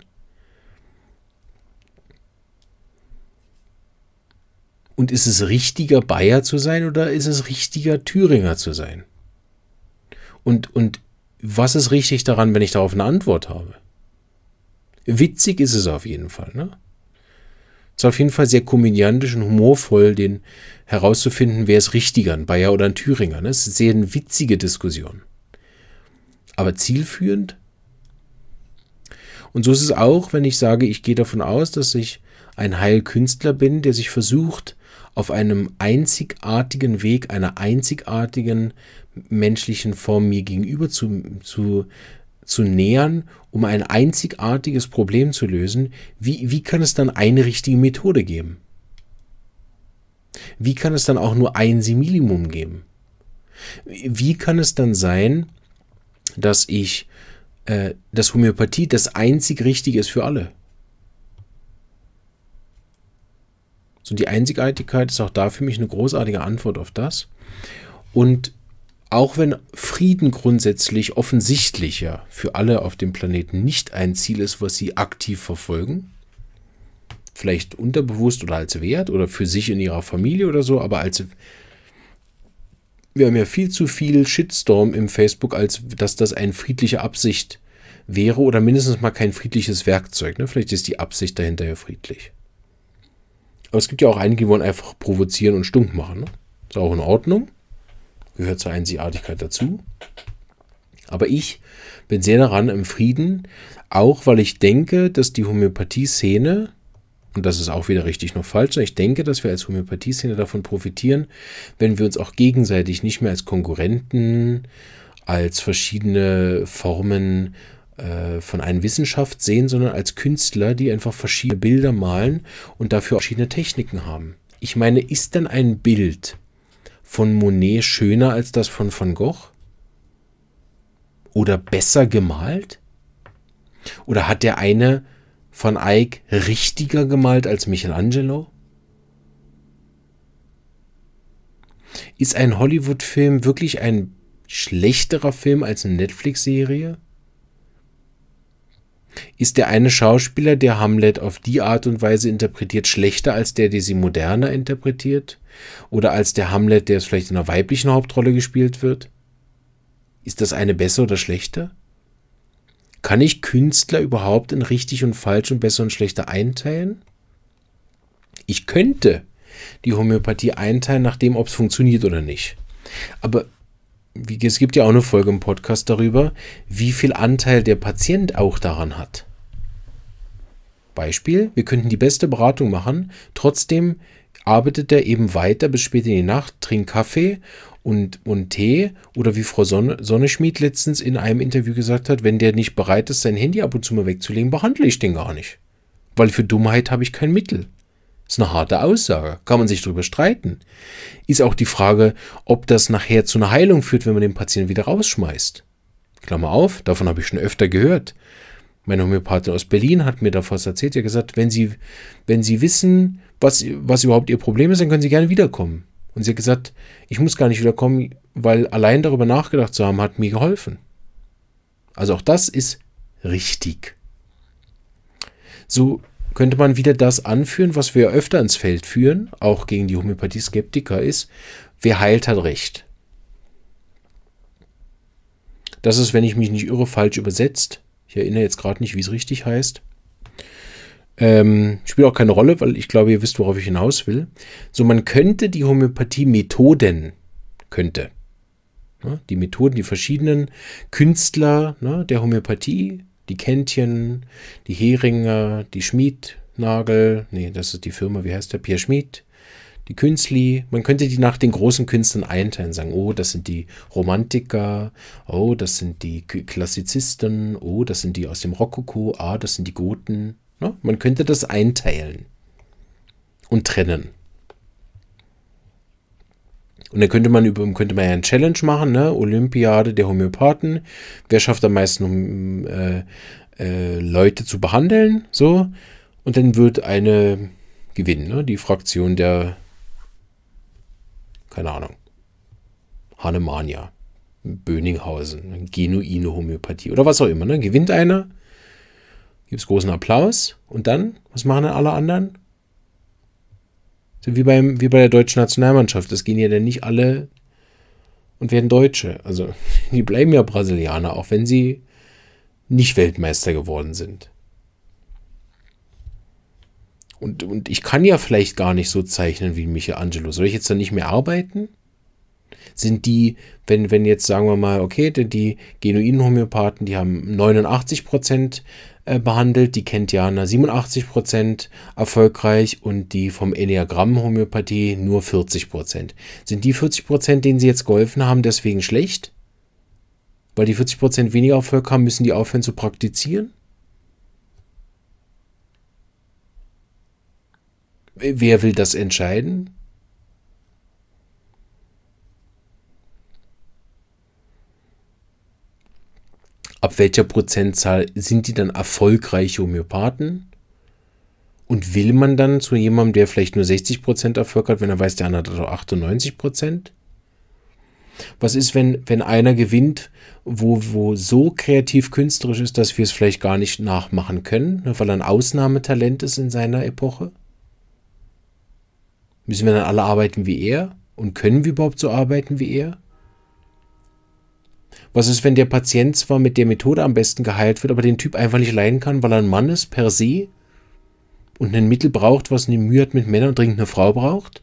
Und ist es richtiger, Bayer zu sein oder ist es richtiger, Thüringer zu sein? Und, und was ist richtig daran, wenn ich darauf eine Antwort habe? Witzig ist es auf jeden Fall, ne? Es ist auf jeden Fall sehr komödiantisch und humorvoll, den herauszufinden, wer ist richtiger, ein Bayer oder ein Thüringer. Ne? Es ist sehr eine witzige Diskussion. Aber zielführend? Und so ist es auch, wenn ich sage, ich gehe davon aus, dass ich ein Heilkünstler bin, der sich versucht, auf einem einzigartigen Weg, einer einzigartigen menschlichen Form mir gegenüber zu, zu, zu nähern, um ein einzigartiges Problem zu lösen. Wie, wie kann es dann eine richtige Methode geben? Wie kann es dann auch nur ein Similimum geben? Wie kann es dann sein, dass ich, äh, dass Homöopathie das einzig Richtige ist für alle? So, die Einzigartigkeit ist auch da für mich eine großartige Antwort auf das. Und auch wenn Frieden grundsätzlich offensichtlich ja für alle auf dem Planeten nicht ein Ziel ist, was sie aktiv verfolgen, vielleicht unterbewusst oder als Wert oder für sich in ihrer Familie oder so, aber als wir haben ja viel zu viel Shitstorm im Facebook, als dass das eine friedliche Absicht wäre oder mindestens mal kein friedliches Werkzeug. Ne? Vielleicht ist die Absicht dahinter ja friedlich. Aber es gibt ja auch einige, die wollen einfach provozieren und stunk machen. Ne? Ist auch in Ordnung. Gehört zur Einzigartigkeit dazu. Aber ich bin sehr daran im Frieden, auch weil ich denke, dass die Homöopathie-Szene, und das ist auch wieder richtig noch falsch, ich denke, dass wir als Homöopathie-Szene davon profitieren, wenn wir uns auch gegenseitig nicht mehr als Konkurrenten, als verschiedene Formen äh, von einer Wissenschaft sehen, sondern als Künstler, die einfach verschiedene Bilder malen und dafür verschiedene Techniken haben. Ich meine, ist denn ein Bild von Monet schöner als das von Van Gogh? Oder besser gemalt? Oder hat der eine Van Eyck richtiger gemalt als Michelangelo? Ist ein Hollywood-Film wirklich ein schlechterer Film als eine Netflix-Serie? Ist der eine Schauspieler, der Hamlet auf die Art und Weise interpretiert, schlechter als der, der sie moderner interpretiert? Oder als der Hamlet, der es vielleicht in einer weiblichen Hauptrolle gespielt wird? Ist das eine besser oder schlechter? Kann ich Künstler überhaupt in richtig und falsch und besser und schlechter einteilen? Ich könnte die Homöopathie einteilen, nachdem, ob es funktioniert oder nicht. Aber wie, es gibt ja auch eine Folge im Podcast darüber, wie viel Anteil der Patient auch daran hat. Beispiel, wir könnten die beste Beratung machen, trotzdem arbeitet er eben weiter bis spät in die Nacht, trinkt Kaffee und, und Tee, oder wie Frau Sonne, Sonneschmied letztens in einem Interview gesagt hat, wenn der nicht bereit ist, sein Handy ab und zu mal wegzulegen, behandle ich den gar nicht. Weil für Dummheit habe ich kein Mittel. Das ist eine harte Aussage, kann man sich darüber streiten. Ist auch die Frage, ob das nachher zu einer Heilung führt, wenn man den Patienten wieder rausschmeißt. Klammer auf, davon habe ich schon öfter gehört. Meine Homöopathin aus Berlin hat mir davon erzählt, er hat gesagt, wenn Sie, wenn Sie wissen, was, was überhaupt Ihr Problem ist, dann können Sie gerne wiederkommen. Und sie hat gesagt, ich muss gar nicht wiederkommen, weil allein darüber nachgedacht zu haben, hat mir geholfen. Also auch das ist richtig. So könnte man wieder das anführen, was wir öfter ins Feld führen, auch gegen die Homöopathie-Skeptiker ist, wer heilt, hat Recht. Das ist, wenn ich mich nicht irre, falsch übersetzt. Ich erinnere jetzt gerade nicht, wie es richtig heißt. Ähm, spielt auch keine Rolle, weil ich glaube, ihr wisst, worauf ich hinaus will. So, man könnte die Homöopathie-Methoden, könnte, ne, die Methoden, die verschiedenen Künstler, ne, der Homöopathie, die Käntchen, die Heringer, die Schmied-Nagel, nee, das ist die Firma, wie heißt der, Pierre Schmid, die Künstli, man könnte die nach den großen Künstlern einteilen, sagen, oh, das sind die Romantiker, oh, das sind die Klassizisten, oh, das sind die aus dem Rokoko, ah, das sind die Goten. Ne? Man könnte das einteilen und trennen. Und dann könnte man über könnte man ja eine Challenge machen, ne? Olympiade der Homöopathen. Wer schafft am meisten, um äh, äh, Leute zu behandeln? So. Und dann wird eine gewinnen, ne? Die Fraktion der, keine Ahnung, Hannemania, Böninghausen, genuine Homöopathie oder was auch immer. Ne? Gewinnt einer, gibt es großen Applaus und dann, was machen dann alle anderen? So wie, beim, wie bei der deutschen Nationalmannschaft. Das gehen ja dann nicht alle und werden Deutsche. Also die bleiben ja Brasilianer, auch wenn sie nicht Weltmeister geworden sind. Und, und ich kann ja vielleicht gar nicht so zeichnen wie Michelangelo. Soll ich jetzt dann nicht mehr arbeiten? Sind die, wenn, wenn jetzt sagen wir mal, okay, die, die genuinen Homöopathen, die haben neunundachtzig Prozent äh, behandelt, die Kentianer siebenundachtzig Prozent erfolgreich und die vom Enneagramm-Homöopathie nur vierzig Prozent. Sind die vierzig Prozent, denen sie jetzt geholfen haben, deswegen schlecht? Weil die vierzig Prozent weniger Erfolg haben, müssen die aufhören zu praktizieren? Wer will das entscheiden? Ab welcher Prozentzahl sind die dann erfolgreiche Homöopathen? Und will man dann zu jemandem, der vielleicht nur sechzig Prozent Erfolg hat, wenn er weiß, der andere hat achtundneunzig Prozent? Was ist, wenn, wenn einer gewinnt, wo, wo so kreativ künstlerisch ist, dass wir es vielleicht gar nicht nachmachen können, weil er ein Ausnahmetalent ist in seiner Epoche? Müssen wir dann alle arbeiten wie er? Und können wir überhaupt so arbeiten wie er? Was ist, wenn der Patient zwar mit der Methode am besten geheilt wird, aber den Typ einfach nicht leiden kann, weil er ein Mann ist, per se, und ein Mittel braucht, was eine Mühe hat mit Männern und dringend eine Frau braucht?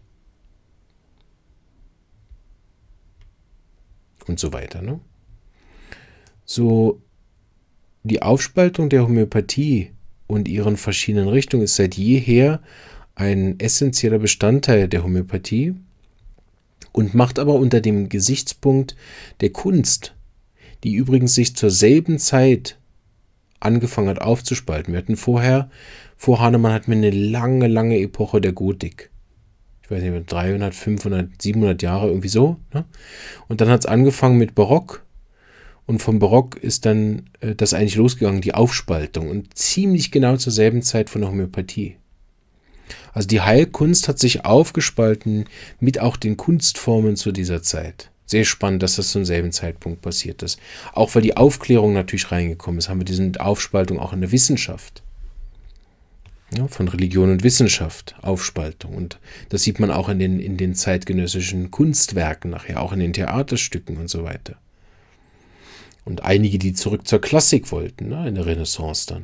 Und so weiter, ne? So, die Aufspaltung der Homöopathie und ihren verschiedenen Richtungen ist seit jeher ein essentieller Bestandteil der Homöopathie und macht aber unter dem Gesichtspunkt der Kunst, die übrigens sich zur selben Zeit angefangen hat aufzuspalten. Wir hatten vorher, vor Hahnemann hatten wir eine lange, lange Epoche der Gotik. Ich weiß nicht, dreihundert, fünfhundert, siebenhundert Jahre, irgendwie so. Ne? Und dann hat es angefangen mit Barock. Und vom Barock ist dann äh, das eigentlich losgegangen, die Aufspaltung. Und ziemlich genau zur selben Zeit von der Homöopathie. Also die Heilkunst hat sich aufgespalten mit auch den Kunstformen zu dieser Zeit. Sehr spannend, dass das zum selben Zeitpunkt passiert ist. Auch weil die Aufklärung natürlich reingekommen ist, haben wir diese Aufspaltung auch in der Wissenschaft. Ja, von Religion und Wissenschaft, Aufspaltung. Und das sieht man auch in den, in den zeitgenössischen Kunstwerken nachher, auch in den Theaterstücken und so weiter. Und einige, die zurück zur Klassik wollten, ne, in der Renaissance dann.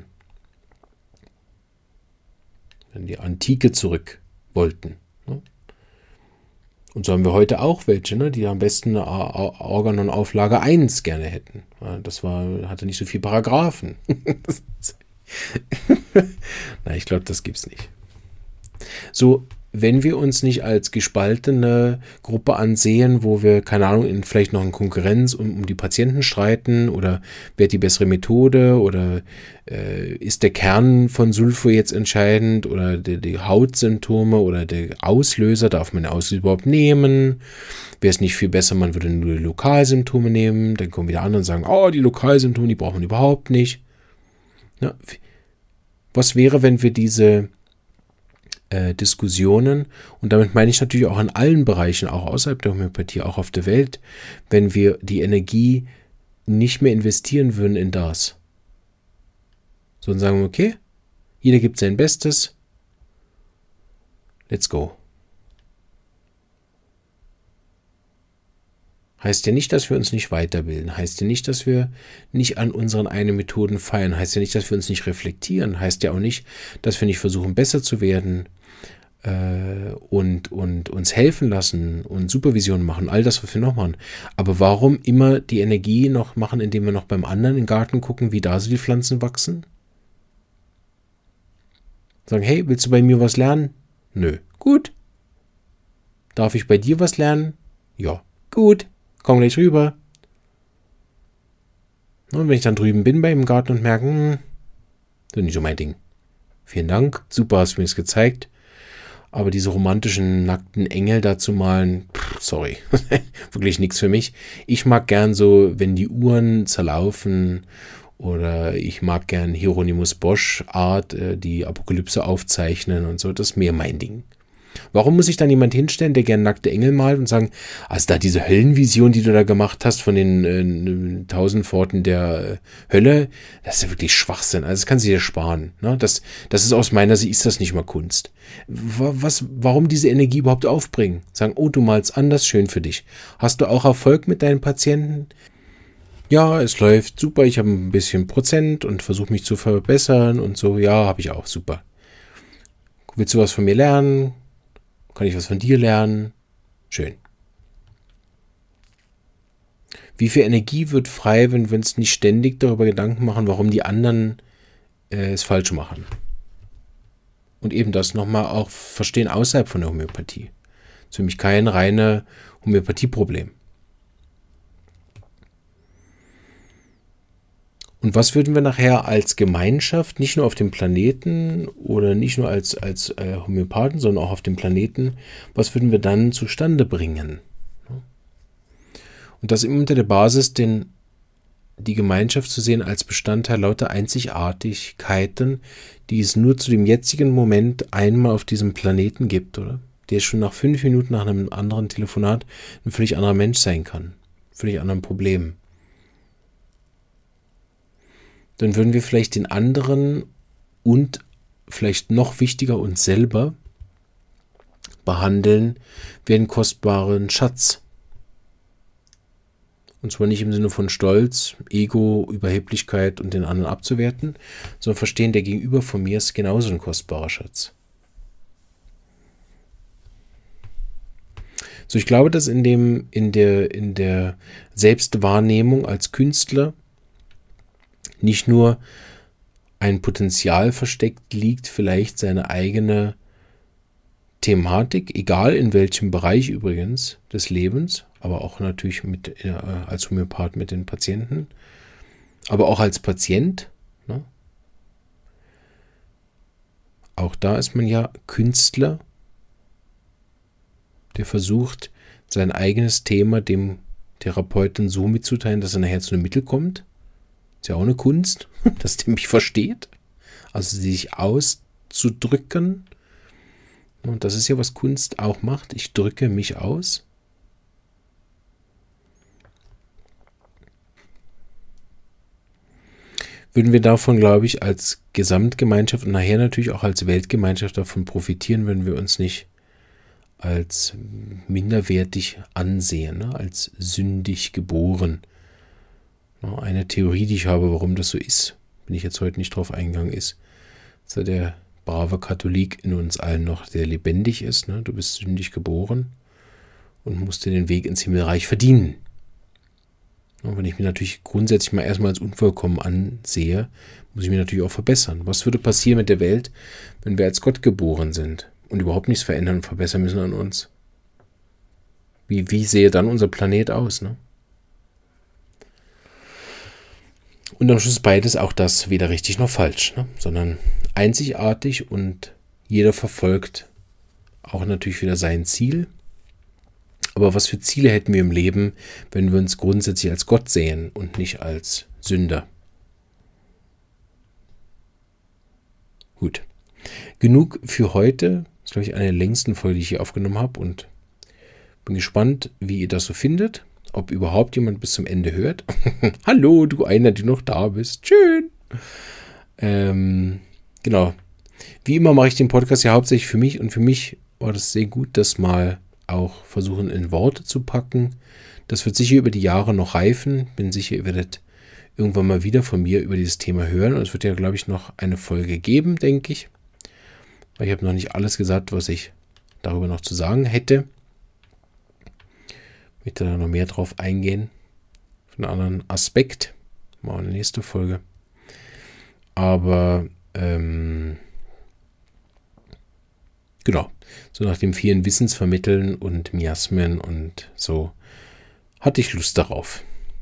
In die Antike zurück wollten. Ne? Und so haben wir heute auch welche, ne, die am besten eine Organon Auflage eins gerne hätten. Das war, hatte nicht so viele Paragraphen. Na, ich glaube, das gibt's nicht. So, wenn wir uns nicht als gespaltene Gruppe ansehen, wo wir, keine Ahnung, in vielleicht noch in Konkurrenz um, um die Patienten streiten oder wer hat die bessere Methode oder äh, ist der Kern von Sulfur jetzt entscheidend oder die, die Hautsymptome oder der Auslöser, darf man den Auslöser überhaupt nehmen? Wäre es nicht viel besser, man würde nur die Lokalsymptome nehmen? Dann kommen wieder andere und sagen, oh, die Lokalsymptome, die braucht man überhaupt nicht. Ja, was wäre, wenn wir diese Äh, Diskussionen, und damit meine ich natürlich auch in allen Bereichen, auch außerhalb der Homöopathie, auch auf der Welt, wenn wir die Energie nicht mehr investieren würden in das, sondern sagen, okay, jeder gibt sein Bestes, let's go. Heißt ja nicht, dass wir uns nicht weiterbilden. Heißt ja nicht, dass wir nicht an unseren eigenen Methoden feiern. Heißt ja nicht, dass wir uns nicht reflektieren. Heißt ja auch nicht, dass wir nicht versuchen, besser zu werden äh, und, und uns helfen lassen und Supervision machen. All das, was wir noch machen. Aber warum immer die Energie noch machen, indem wir noch beim anderen im Garten gucken, wie da so die Pflanzen wachsen? Sagen, hey, willst du bei mir was lernen? Nö. Gut. Darf ich bei dir was lernen? Ja. Gut. Komm gleich rüber. Und wenn ich dann drüben bin bei ihm im Garten und merke, hm, das ist nicht so mein Ding. Vielen Dank, super, hast du mir das gezeigt. Aber diese romantischen, nackten Engel da zu malen, pff, sorry, wirklich nichts für mich. Ich mag gern so, wenn die Uhren zerlaufen oder ich mag gern Hieronymus Bosch Art, die Apokalypse aufzeichnen und so, das ist mehr mein Ding. Warum muss sich dann jemand hinstellen, der gerne nackte Engel malt und sagen, also da diese Höllenvision, die du da gemacht hast von den äh, tausend Pforten der äh, Hölle, das ist ja wirklich Schwachsinn. Also das kannst du dir sparen. Ne? Das, das ist aus meiner Sicht, ist das nicht mal Kunst. Was, warum diese Energie überhaupt aufbringen? Sagen, oh, du malst anders, schön für dich. Hast du auch Erfolg mit deinen Patienten? Ja, es läuft super, ich habe ein bisschen Prozent und versuche mich zu verbessern und so. Ja, habe ich auch, super. Willst du was von mir lernen? Kann ich was von dir lernen? Schön. Wie viel Energie wird frei, wenn wir uns nicht ständig darüber Gedanken machen, warum die anderen äh, es falsch machen? Und eben das nochmal auch verstehen außerhalb von der Homöopathie. Das ist für mich kein reines Homöopathie-Problem. Und was würden wir nachher als Gemeinschaft, nicht nur auf dem Planeten oder nicht nur als, als äh, Homöopathen, sondern auch auf dem Planeten, was würden wir dann zustande bringen? Und das immer unter der Basis, den, die Gemeinschaft zu sehen als Bestandteil lauter Einzigartigkeiten, die es nur zu dem jetzigen Moment einmal auf diesem Planeten gibt, oder? Der schon nach fünf Minuten nach einem anderen Telefonat ein völlig anderer Mensch sein kann. Völlig anderen Problem. Dann würden wir vielleicht den anderen und vielleicht noch wichtiger uns selber behandeln wie einen kostbaren Schatz. Und zwar nicht im Sinne von Stolz, Ego, Überheblichkeit und den anderen abzuwerten, sondern verstehen, der Gegenüber von mir ist genauso ein kostbarer Schatz. So, ich glaube, dass in dem, in der, in der Selbstwahrnehmung als Künstler nicht nur ein Potenzial versteckt liegt, vielleicht seine eigene Thematik, egal in welchem Bereich übrigens des Lebens, aber auch natürlich mit, äh, als Homöopath mit den Patienten, aber auch als Patient. Ne? Auch da ist man ja Künstler, der versucht, sein eigenes Thema dem Therapeuten so mitzuteilen, dass er nachher zu einem Mittel kommt. Ist ja auch eine Kunst, dass der mich versteht. Also sich auszudrücken. Und das ist ja, was Kunst auch macht. Ich drücke mich aus. Würden wir davon, glaube ich, als Gesamtgemeinschaft und nachher natürlich auch als Weltgemeinschaft davon profitieren, wenn wir uns nicht als minderwertig ansehen, ne? Als sündig geboren. Eine Theorie, die ich habe, warum das so ist, wenn ich jetzt heute nicht drauf eingegangen ist, dass ja der brave Katholik in uns allen noch sehr lebendig ist. Ne? Du bist sündig geboren und musst dir den Weg ins Himmelreich verdienen. Und wenn ich mich natürlich grundsätzlich mal erstmal als unvollkommen ansehe, muss ich mich natürlich auch verbessern. Was würde passieren mit der Welt, wenn wir als Gott geboren sind und überhaupt nichts verändern und verbessern müssen an uns? Wie, wie sähe dann unser Planet aus, ne? Und am Schluss beides auch das weder richtig noch falsch, ne? Sondern einzigartig und jeder verfolgt auch natürlich wieder sein Ziel. Aber was für Ziele hätten wir im Leben, wenn wir uns grundsätzlich als Gott sehen und nicht als Sünder? Gut. Genug für heute. Das ist, glaube ich, eine der längsten Folgen, die ich hier aufgenommen habe. Und bin gespannt, wie ihr das so findet. Ob überhaupt jemand bis zum Ende hört. Hallo, du einer, der noch da bist. Schön. Ähm, genau. Wie immer mache ich den Podcast ja hauptsächlich für mich. Und für mich war das sehr gut, das mal auch versuchen in Worte zu packen. Das wird sicher über die Jahre noch reifen. Bin sicher, ihr werdet irgendwann mal wieder von mir über dieses Thema hören. Und es wird ja, glaube ich, noch eine Folge geben, denke ich. Weil ich habe noch nicht alles gesagt, was ich darüber noch zu sagen hätte. Ich möchte da noch mehr drauf eingehen. Von einem anderen Aspekt. Mal eine nächste Folge. Aber ähm, genau. So nach dem vielen Wissensvermitteln und Miasmen und so hatte ich Lust darauf.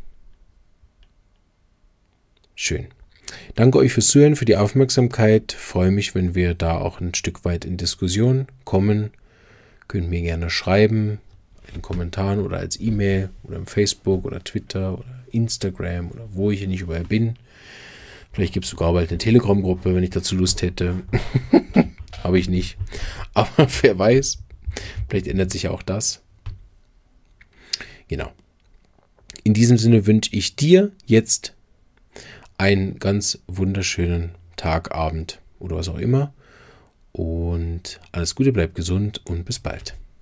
Schön. Danke euch fürs Zuhören, für die Aufmerksamkeit. Freue mich, wenn wir da auch ein Stück weit in Diskussion kommen. Könnt mir gerne schreiben, in den Kommentaren oder als E-Mail oder im Facebook oder Twitter oder Instagram oder wo ich hier nicht überall bin. Vielleicht gibt es sogar bald eine Telegram-Gruppe, wenn ich dazu Lust hätte. Habe ich nicht. Aber wer weiß, vielleicht ändert sich ja auch das. Genau. In diesem Sinne wünsche ich dir jetzt einen ganz wunderschönen Tag, Abend oder was auch immer. Und alles Gute, bleib gesund und bis bald.